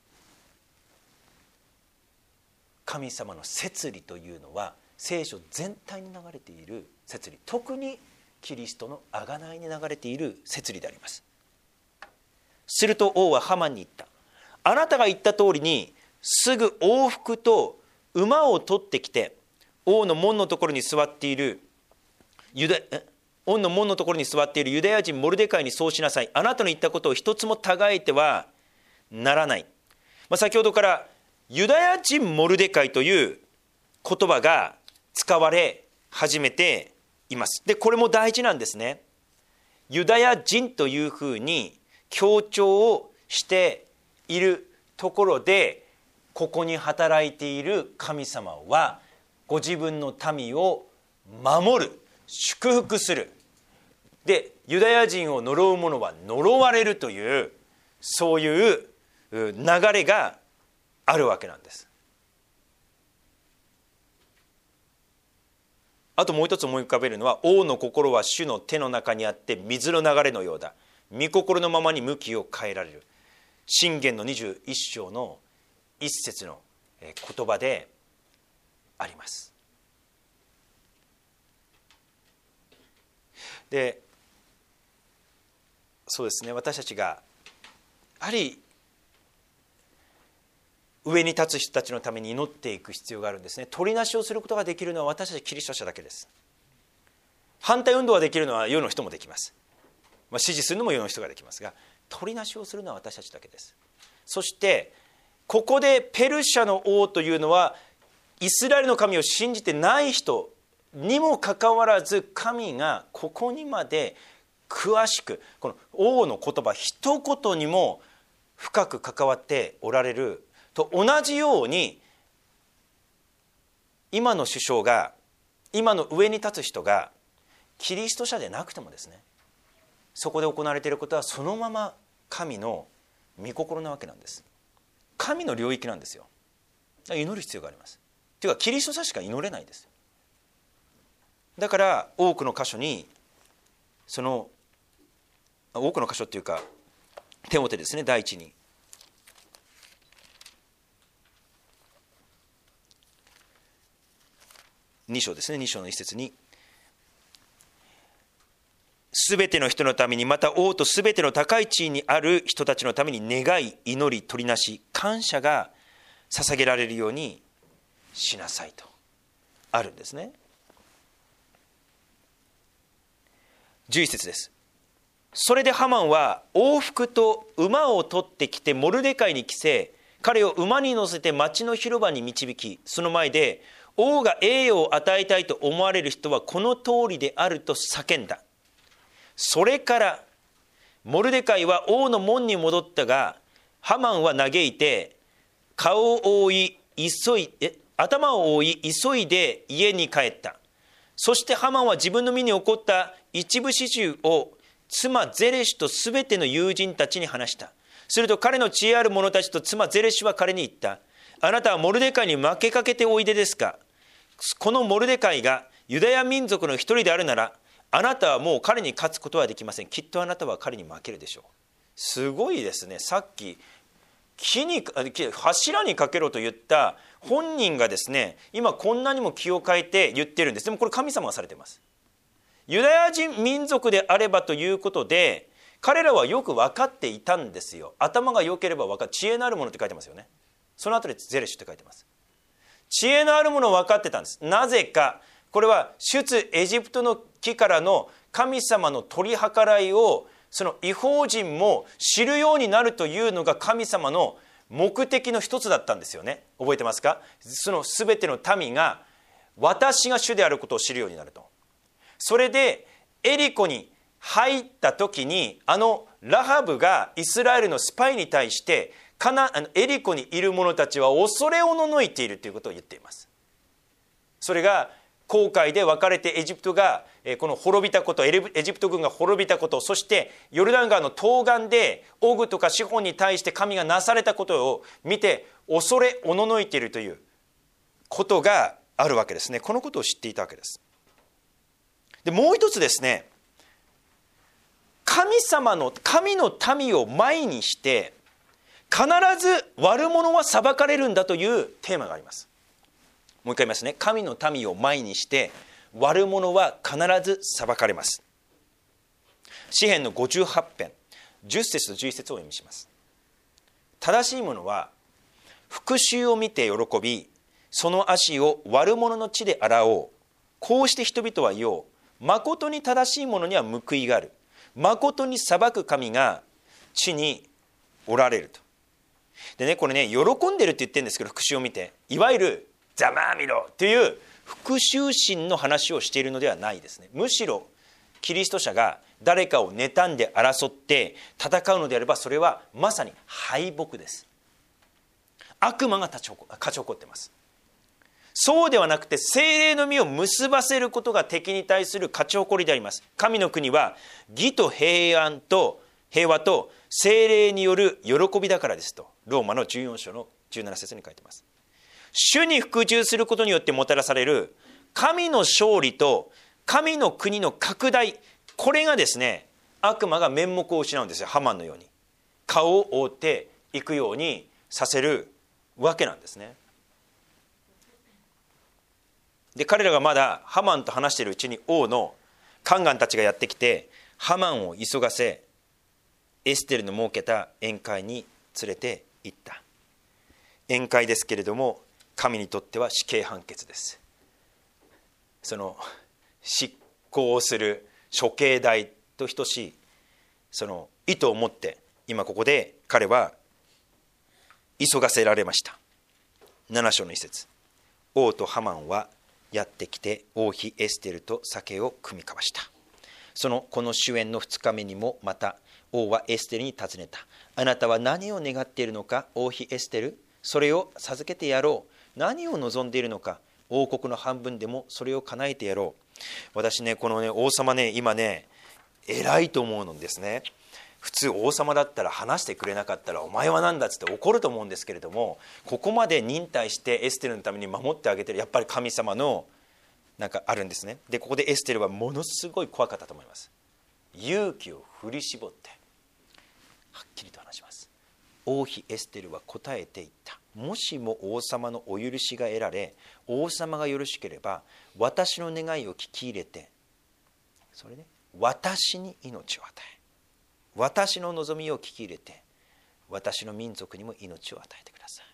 神様の摂理というのは聖書全体に流れている摂理、特にキリストの贖いに流れている摂理であります。すると王はハマンに言った。あなたが言った通りにすぐ王服と馬を取ってきて、王の門のところに座っているユダ王の門のところに座っているユダヤ人モルデカイにそうしなさい。あなたの言ったことを一つもたがえてはならない。まあ、先ほどからユダヤ人モルデカイという言葉が使われ始めています。で、これも大事なんですね。ユダヤ人というふうに強調をしているところで、ここに働いている神様はご自分の民を守る、祝福する。で、ユダヤ人を呪う者は呪われるという、そういう流れがあるわけなんです。あともう一つ思い浮かべるのは、王の心は主の手の中にあって水の流れのようだ。御心のままに向きを変えられる。箴言のにじゅういっ章の一節の言葉であります。で、そうですね、私たちがやはり上に立つ人たちのために祈っていく必要があるんですね。取りなしをすることができるのは私たちキリスト者だけです。反対運動ができるのは世の人もできます。まあ、支持するのも世の人ができますが、取りなしをするのは私たちだけです。そしてここでペルシャの王というのはイスラエルの神を信じてない人にもかかわらず、神がここにまで詳しくこの王の言葉一言にも深く関わっておられると同じように、今の首相が、今の上に立つ人がキリスト者でなくてもですね、そこで行われていることはそのまま神の御心なわけなんです。神の領域なんですよ。祈る必要があります。というかキリスト者しか祈れないです。だから多くの箇所にその多くの箇所っていうかテモテですね、第一にに章ですね、に章の一節に、すべての人のために、また王とすべての高い地位にある人たちのために願い、祈り、取りなし、感謝が捧げられるようにしなさいとあるんですね。じゅういち節です。それでハマンは王服と馬を取ってきてモルデカイに着せ、彼を馬に乗せて町の広場に導き、その前で王が栄誉を与えたいと思われる人はこの通りであると叫んだ。それからモルデカイは王の門に戻ったが、ハマンは嘆いて顔を覆い急いえ頭を覆い急いで家に帰った。そしてハマンは自分の身に起こった一部始終を妻ゼレシュとすべての友人たちに話した。すると彼の知恵ある者たちと妻ゼレシュは彼に言った。あなたはモルデカイに負けかけておいでですか。このモルデカイがユダヤ民族の一人であるなら、あなたはもう彼に勝つことはできません。きっとあなたは彼に負けるでしょう。すごいですね。さっき木に柱にかけろと言った本人がですね、今こんなにも気を変えて言ってるんです。でもこれ神様がされています。ユダヤ人民族であればということで、彼らはよく分かっていたんですよ。頭が良ければ分かる。知恵のあるものって書いてますよね。その後でゼレシュって書いてます。知恵のあるものを分かってたんです。なぜか、これは出エジプトの木からの神様の取り計らいをその異邦人も知るようになるというのが神様の目的の一つだったんですよね。覚えてますか？そのすべての民が私が主であることを知るようになると。それでエリコに入った時に、あのラハブがイスラエルのスパイに対してカナあのエリコにいる者たちは恐れおののいているということを言っています。それが航海で分かれてエジプトがこの滅びたこと、エジプト軍が滅びたこと、そしてヨルダン川の東岸でオグとかシホンに対して神がなされたことを見て恐れおののいているということがあるわけですね。このことを知っていたわけです。でもう一つですね、神様の神の民を前にして必ず悪者は裁かれるんだというテーマがあります。もう一回言いますね。神の民を前にして悪者は必ず裁かれます。詩編のごじゅうはち編じゅっ節とじゅういち節をお読みします。正しい者は復讐を見て喜び、その足を悪者の地で洗おう。こうして人々は言おう。誠に正しい者には報いがある。誠に裁く神が地におられると。でね、これね、喜んでるって言ってるんですけど、復讐を見て、いわゆるざまあみろという復讐心の話をしているのではないですね。むしろキリスト者が誰かを妬んで争って戦うのであれば、それはまさに敗北です。悪魔が立ち起こ勝ち起こっています。そうではなくて、聖霊の実を結ばせることが敵に対する勝ち誇りであります。神の国は義と平安と平和と聖霊による喜びだからですと、ローマのじゅうよん章のじゅうなな節に書いています。主に服従することによってもたらされる神の勝利と神の国の拡大、これがですね、悪魔が面目を失うんですよ。ハマンのように顔を覆っていくようにさせるわけなんですね。で、彼らがまだハマンと話しているうちに王の宦官たちがやってきて、ハマンを急がせエステルの設けた宴会に連れて行った。宴会ですけれども、神にとっては死刑判決です。その執行する処刑台と等しいその意図を持って、今ここで彼は急がせられました。なな章の一節、王とハマンはやってきて王妃エステルと酒を酌み交わした。そのこの終宴のふつかめにもまた王はエステルに尋ねた。あなたは何を願っているのか、王妃エステル。それを授けてやろう。何を望んでいるのか、王国の半分でもそれを叶えてやろう。私ね、このね、王様ね、今ね、偉いと思うのですね。普通王様だったら話してくれなかったらお前は何だっつって怒ると思うんですけれども、ここまで忍耐してエステルのために守ってあげてる、やっぱり神様のなんかあるんですね。で、ここでエステルはものすごい怖かったと思います。勇気を振り絞ってはっきりと話します。王妃エステルは答えていった。もしも王様のお許しが得られ、王様がよろしければ私の願いを聞き入れて、それね、私に命を与え、私の望みを聞き入れて、私の民族にも命を与えてください。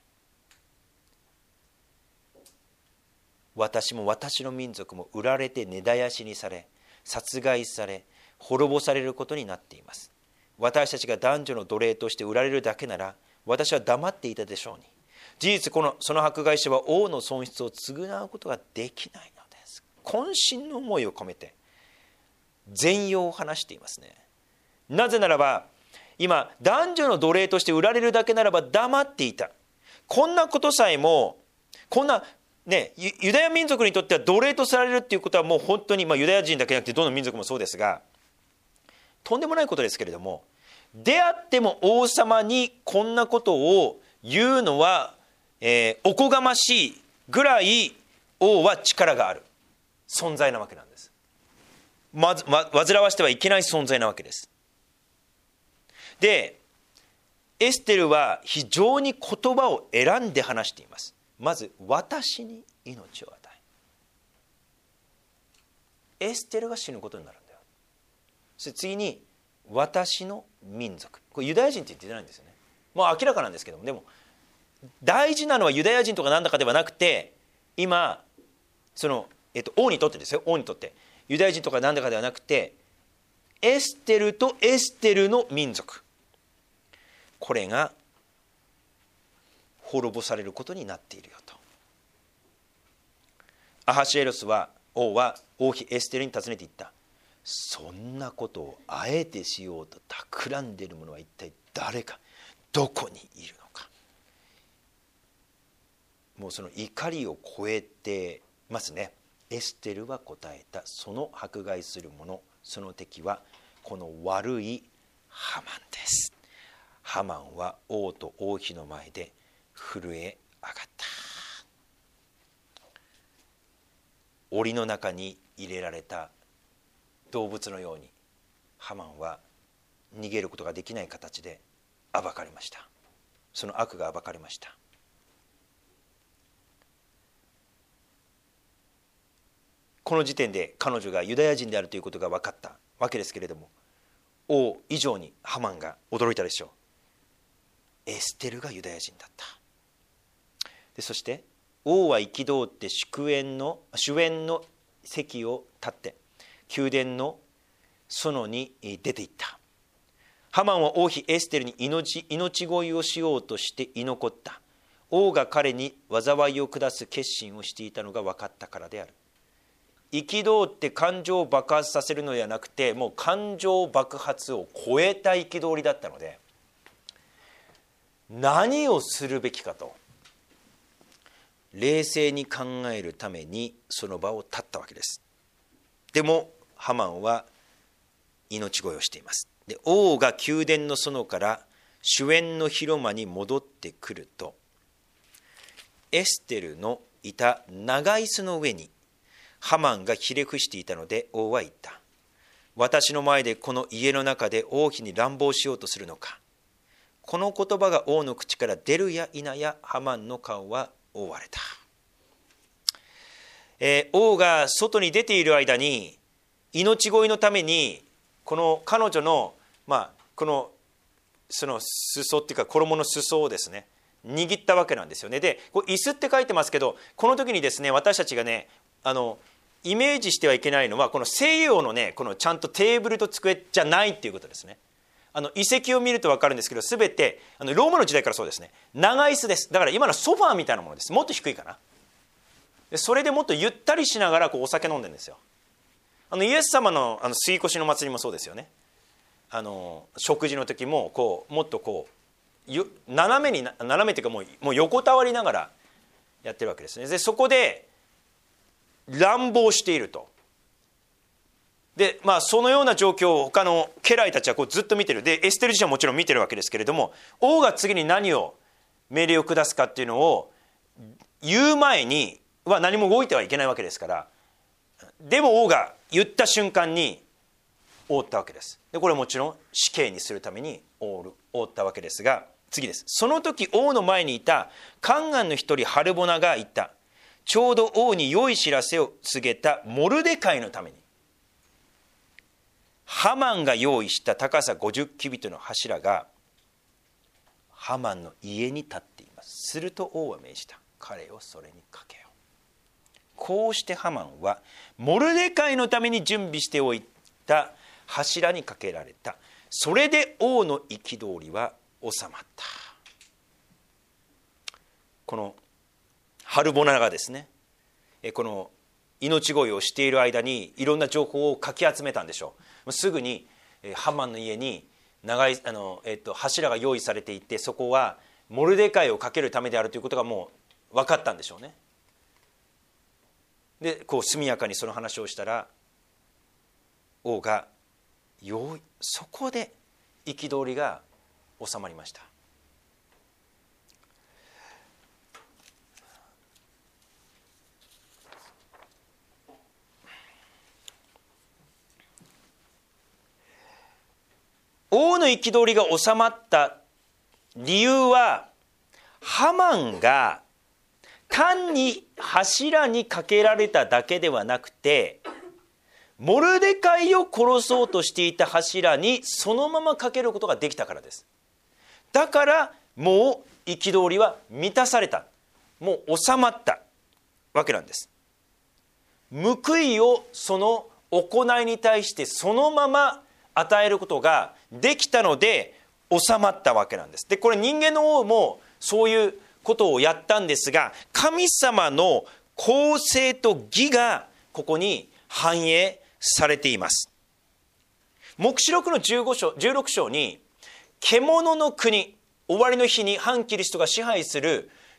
私も私の民族も売られて根絶やしにされ、殺害され、滅ぼされることになっています。私たちが男女の奴隷として売られるだけなら、私は黙っていたでしょうに。事実、このその迫害者は王の損失を償うことができないのです。渾身の思いを込めて全容を話していますね。なぜならば、今男女の奴隷として売られるだけならば黙っていた。こんなことさえも、こんなね、ユダヤ民族にとっては奴隷とされるっていうことはもう本当に、まあ、ユダヤ人だけじゃなくてどの民族もそうですが、とんでもないことですけれども、であっても王様にこんなことを言うのは、えー、おこがましいぐらい王は力がある存在なわけなんです。まず、ま、煩わしてはいけない存在なわけです。で、エステルは非常に言葉を選んで話しています。まず、私に命を与え、エステルが死ぬことになるんだよ。そして次に、私の民族。これユダヤ人って言ってないんですよね。もう明らかなんですけども、でも大事なのはユダヤ人とかなんだかではなくて、今その、えっと、王にとってですよ、王にとってユダヤ人とかなんだかではなくて、エステルとエステルの民族、これが滅ぼされることになっているよと。アハシエロスは王は王妃エステルに尋ねていった。そんなことをあえてしようと企んでいる者は一体誰か、どこにいるのか。もうその怒りを超えてますね。 エステルは答えた。その迫害する者、その敵はこの悪いハマンです。ハマンは王と王妃の前で震え上がった。檻の中に入れられた動物のようにハマンは逃げることができない形で暴かれました。その悪が暴かれました。この時点で彼女がユダヤ人であるということが分かったわけですけれども、王以上にハマンが驚いたでしょう。エステルがユダヤ人だった。でそして王は憤って祝宴の主宴の席を立って宮殿の園に出て行った。ハマンは王妃エステルに 命, 命乞いをしようとして居残った。王が彼に災いを下す決心をしていたのが分かったからである。憤って感情を爆発させるのではなくて、もう感情爆発を超えた憤りだったので、何をするべきかと冷静に考えるためにその場を立ったわけです。でもハマンは命乞いをしています。で王が宮殿の園から主宴の広間に戻ってくると、エステルのいた長椅子の上にハマンがひれ伏していたので、王は言った。私の前でこの家の中で王妃に乱暴しようとするのか。この言葉が王の口から出るや否や、ハマンの顔は覆われた。えー、王が外に出ている間に命乞いのためにこの彼女のまあこのその裾っていうか衣の裾をですね握ったわけなんですよね。でこれ椅子って書いてますけど、この時にですね私たちがねあのイメージしてはいけないのは、この西洋のねこのちゃんとテーブルと机じゃないっていうことですね。あの遺跡を見ると分かるんですけど、全てあのローマの時代からそうですね、長椅子です。だから今のソファーみたいなものです。もっと低いかな。でそれでもっとゆったりしながらこうお酒飲んでるんですよ。あのイエス様のあの吸い越しの祭りもそうですよね。あの食事の時もこうもっとこうゆ斜めに斜めっていうかもう、もう横たわりながらやってるわけですね。でそこで乱暴していると。でまあそのような状況を他の家来たちはこうずっと見てる。でエステル自身はもちろん見てるわけですけれども、王が次に何を命令を下すかっていうのを言う前には何も動いてはいけないわけですから、でも王が言った瞬間に覆ったわけです。でこれはもちろん死刑にするために覆る覆ったわけですが、次です。その時王の前にいた宦官の一人ハルボナが言った。ちょうど王に良い知らせを告げたモルデカイのためにハマンが用意した高さごじゅっキュビットの柱がハマンの家に立っています。すると王は命じた。彼をそれにかけよう。こうしてハマンはモルデカイのために準備しておいた柱にかけられた。それで王の憤りは収まった。このハルボナがですね、この命乞いをしている間にいろんな情報をかき集めたんでしょう。すぐにハマンの家に長いあの、えっと、柱が用意されていて、そこはモルデカイをかけるためであるということがもう分かったんでしょうね。でこう速やかにその話をしたら王がよいそこで憤りが収まりました。王の憤りが収まった理由は、ハマンが単に柱にかけられただけではなくて、モルデカイを殺そうとしていた柱にそのままかけることができたからです。だからもう憤りは満たされた、もう収まったわけなんです。報いをその行いに対してそのまま与えることができたので収まったわけなんです。でこれ人間の王もそういうことをやったんですが、神様の公正と義がここに反映されています。黙示録のじゅうご章じゅうろく章に獣の国、終わりの日に反キリストが支配する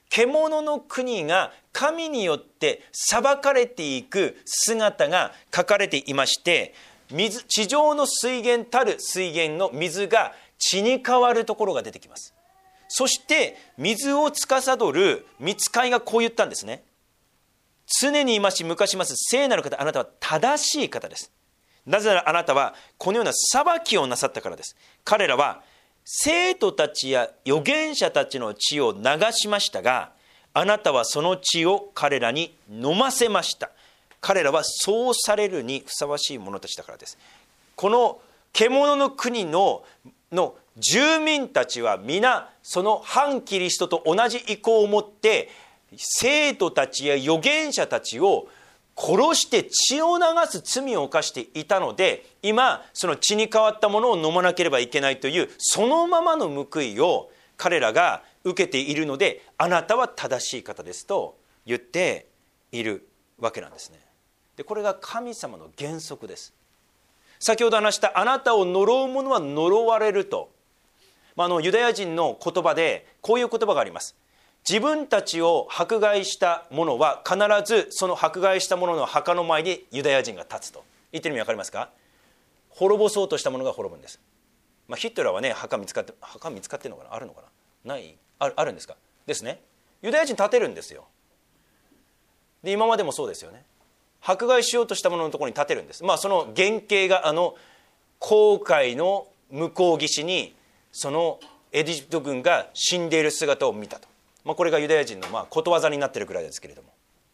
獣の国が神によって裁かれていく姿が書かれていまして、水地上の水源たる水源の水が血に変わるところが出てきます。そして水を司る御使いがこう言ったんですね。常にいまし昔います聖なる方、あなたは正しい方です。なぜならあなたはこのような裁きをなさったからです。彼らは生徒たちや預言者たちの血を流しましたが、あなたはその血を彼らに飲ませました。彼らはそうされるにふさわしい者たちだからです。この獣の国のの住民たちは皆その反キリストと同じ意向を持って、生徒たちや預言者たちを殺して血を流す罪を犯していたので、今その血に変わったものを飲まなければいけないというそのままの報いを彼らが受けているので、あなたは正しい方ですと言っているわけなんですね。でこれが神様の原則です。先ほど話したあなたを呪う者は呪われると、まあ、あのユダヤ人の言葉でこういう言葉があります。自分たちを迫害した者は必ずその迫害した者の墓の前にユダヤ人が立つと言ってる意味分かりますか。滅ぼそうとした者が滅ぶんです。まあ、ヒトラーはね墓見つかって墓見つかってるのかな、あるのかな、ないあるあるんですかですね。ユダヤ人立てるんですよ。で今までもそうですよね。迫害しようとした者のところに立てるんです。まあその原型があの紅海の向こう岸にそのエジプト軍が死んでいる姿を見たと。まあ、これがユダヤ人のまあことわざになっているくらいですけれども、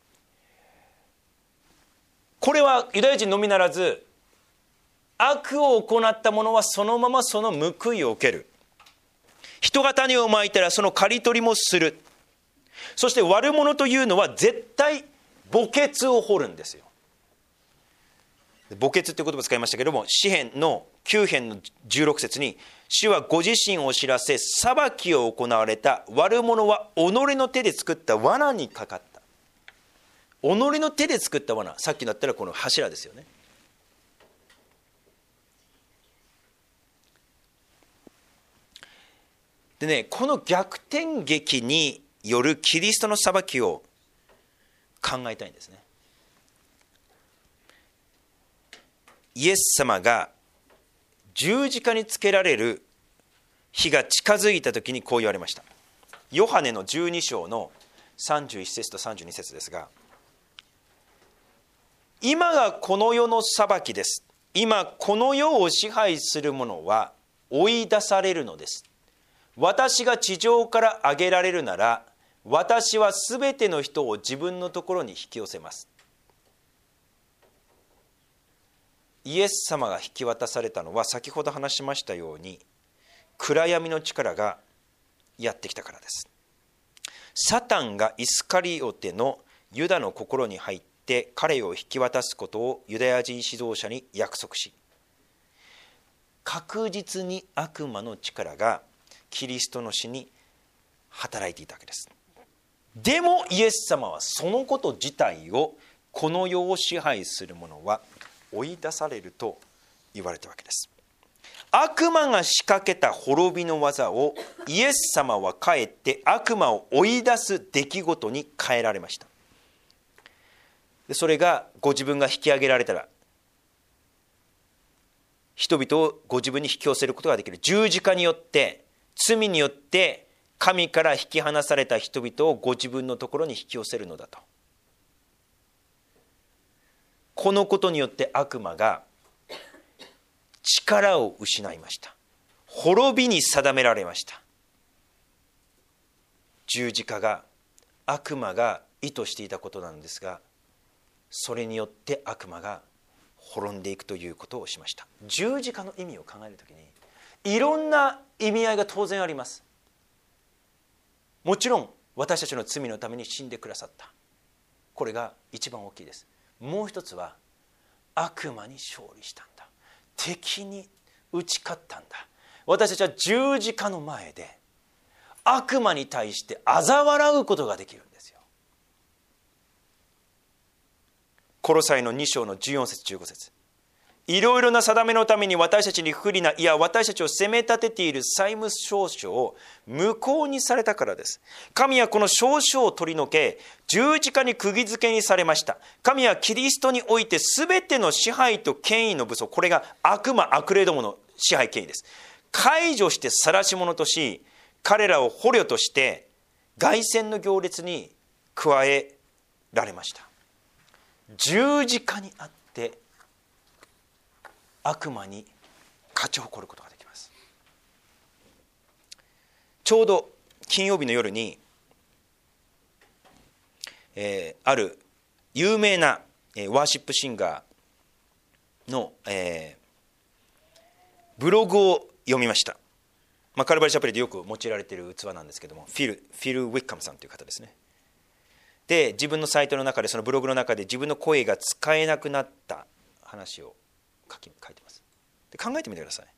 これはユダヤ人のみならず悪を行った者はそのままその報いを受ける。人が種をまいたらその刈り取りもする。そして悪者というのは絶対墓穴を掘るんですよ。墓穴という言葉を使いましたけれども、詩編のきゅう編のじゅうろく節に、主はご自身を知らせ裁きを行われた。悪者は己の手で作った罠にかかった。己の手で作った罠、さっきだったらこの柱ですよね。でね、この逆転劇によるキリストの裁きを考えたいんですね。イエス様が十字架につけられる日が近づいた時にこう言われました。ヨハネのじゅうに章のさんじゅういち節とさんじゅうに節ですが、今がこの世の裁きです。今この世を支配する者は追い出されるのです。私が地上から上げられるなら、私はすべての人を自分のところに引き寄せます。イエス様が引き渡されたのは、先ほど話しましたように暗闇の力がやってきたからです。サタンがイスカリオテのユダの心に入って彼を引き渡すことをユダヤ人指導者に約束し、確実に悪魔の力がキリストの死に働いていたわけです。でもイエス様はそのこと自体を、この世を支配する者は追い出されると言われたわけです。悪魔が仕掛けた滅びの技をイエス様はかえって悪魔を追い出す出来事に変えられました。それがご自分が引き上げられたら人々をご自分に引き寄せることができる。十字架によって、罪によって神から引き離された人々をご自分のところに引き寄せるのだと。このことによって悪魔が力を失いました。滅びに定められました。十字架が悪魔が意図していたことなんですが、それによって悪魔が滅んでいくということをしました。十字架の意味を考えるときにいろんな意味合いが当然あります。もちろん私たちの罪のために死んでくださった、これが一番大きいです。もう一つは悪魔に勝利したんだ、敵に打ち勝ったんだ。私たちは十字架の前で悪魔に対して嘲笑うことができるんですよ。コロサイのに章のじゅうよん節じゅうご節、 いろいろな定めのために私たちに不利な、いや私たちを責め立てている債務証書を無効にされたからです。神はこの証書を取り除け、十字架に釘付けにされました。神はキリストにおいて全ての支配と権威の武装、これが悪魔悪霊どもの支配権威です、解除して晒し者とし、彼らを捕虜として凱旋の行列に加えられました。十字架にあって悪魔に勝ち誇ることができます。ちょうど金曜日の夜に、えー、ある有名な、えー、ワーシップシンガーの、えー、ブログを読みました。まあ、カルバリーチャペルでよく用いられている器なんですけども、フィル、フィル・ウィッカムさんという方ですね。で、自分のサイトの中で、そのブログの中で自分の声が使えなくなった話を書き書いてます。で、考えてみてください。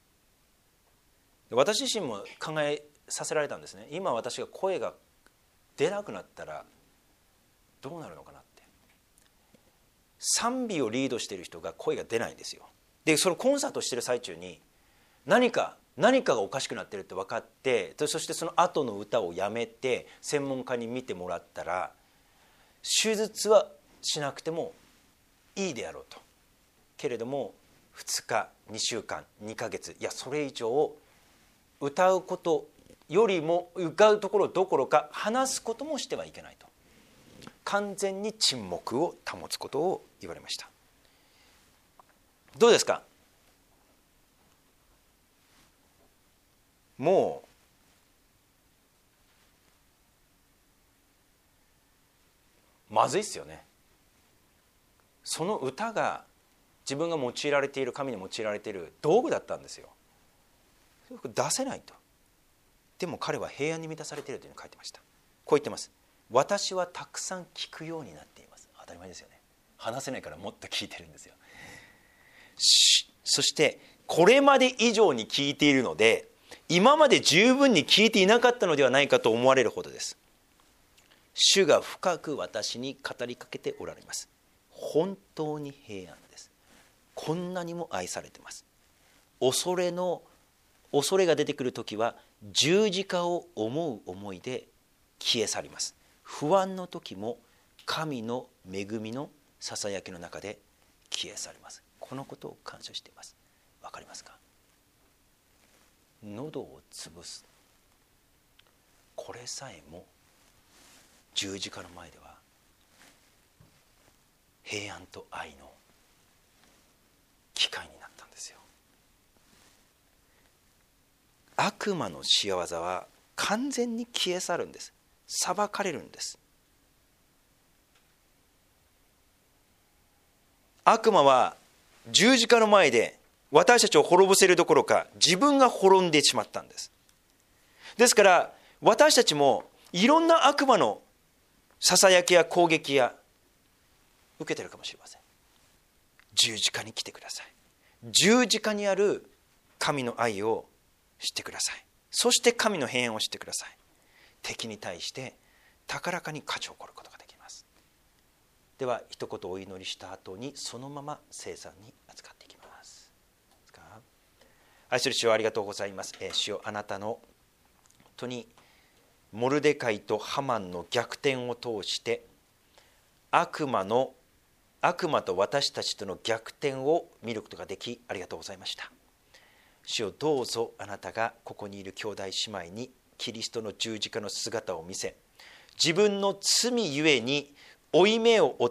私自身も考えさせられたんですね。今私が声が出なくなったらどうなるのかなって。賛美をリードしている人が声が出ないんですよ。で、そのコンサートしてる最中に何か何かがおかしくなってるって分かって、そしてその後の歌をやめて専門家に見てもらったら、手術はしなくてもいいであろうと。けれどもふつか、にしゅうかん、にかげつ、いやそれ以上歌うことよりも、歌うところどころか話すこともしてはいけないと、完全に沈黙を保つことを言われました。どうですか？もうまずいっすよね。その歌が自分が用いられている、神に用いられている道具だったんですよ。出せないと。でも彼は平安に満たされているというのを書いてました。こう言ってます。私はたくさん聞くようになっています。当たり前ですよね。話せないからもっと聞いてるんですよ。そしてこれまで以上に聞いているので、今まで十分に聞いていなかったのではないかと思われるほどです。主が深く私に語りかけておられます。本当に平安です。こんなにも愛されています。恐れの恐れが出てくるときは十字架を思う思いで消え去ります。不安の時も神の恵みのささやきの中で消え去ります。このことを感謝しています。わかりますか？喉を潰す、これさえも十字架の前では平安と愛の機会になったんですよ。悪魔の仕業は完全に消え去るんです。裁かれるんです。悪魔は十字架の前で私たちを滅ぼせるどころか、自分が滅んでしまったんです。ですから私たちもいろんな悪魔のささやきや攻撃や受けてるかもしれません。十字架に来てください。十字架にある神の愛を知ってください。そして神の平安を知ってください。敵に対して高らかに勝ち誇ることができます。では一言お祈りした後にそのまま聖餐に預かっていきます。愛する主よ、ありがとうございます。えー、主よ、あなたの本当にモルデカイとハマンの逆転を通して悪魔の悪魔と私たちとの逆転を見ることができ、ありがとうございました。主よ、どうぞあなたがここにいる兄弟姉妹にキリストの十字架の姿を見せ、自分の罪ゆえに負い目を負って、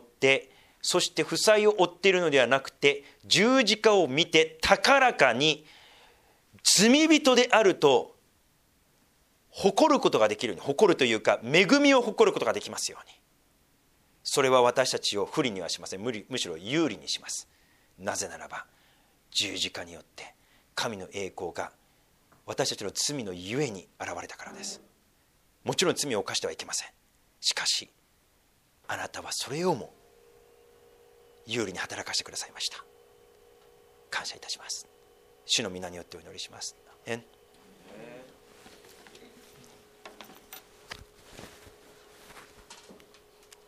そして負債を負っているのではなくて、十字架を見て高らかに罪人であると誇ることができるように、誇るというか恵みを誇ることができますように。それは私たちを不利にはしません。むしろ有利にします。なぜならば十字架によって神の栄光が私たちの罪のゆえに現れたからです。もちろん罪を犯してはいけません。しかしあなたはそれをも有利に働かせてくださいました。感謝いたします。主の皆によってお祈りします。アーメン。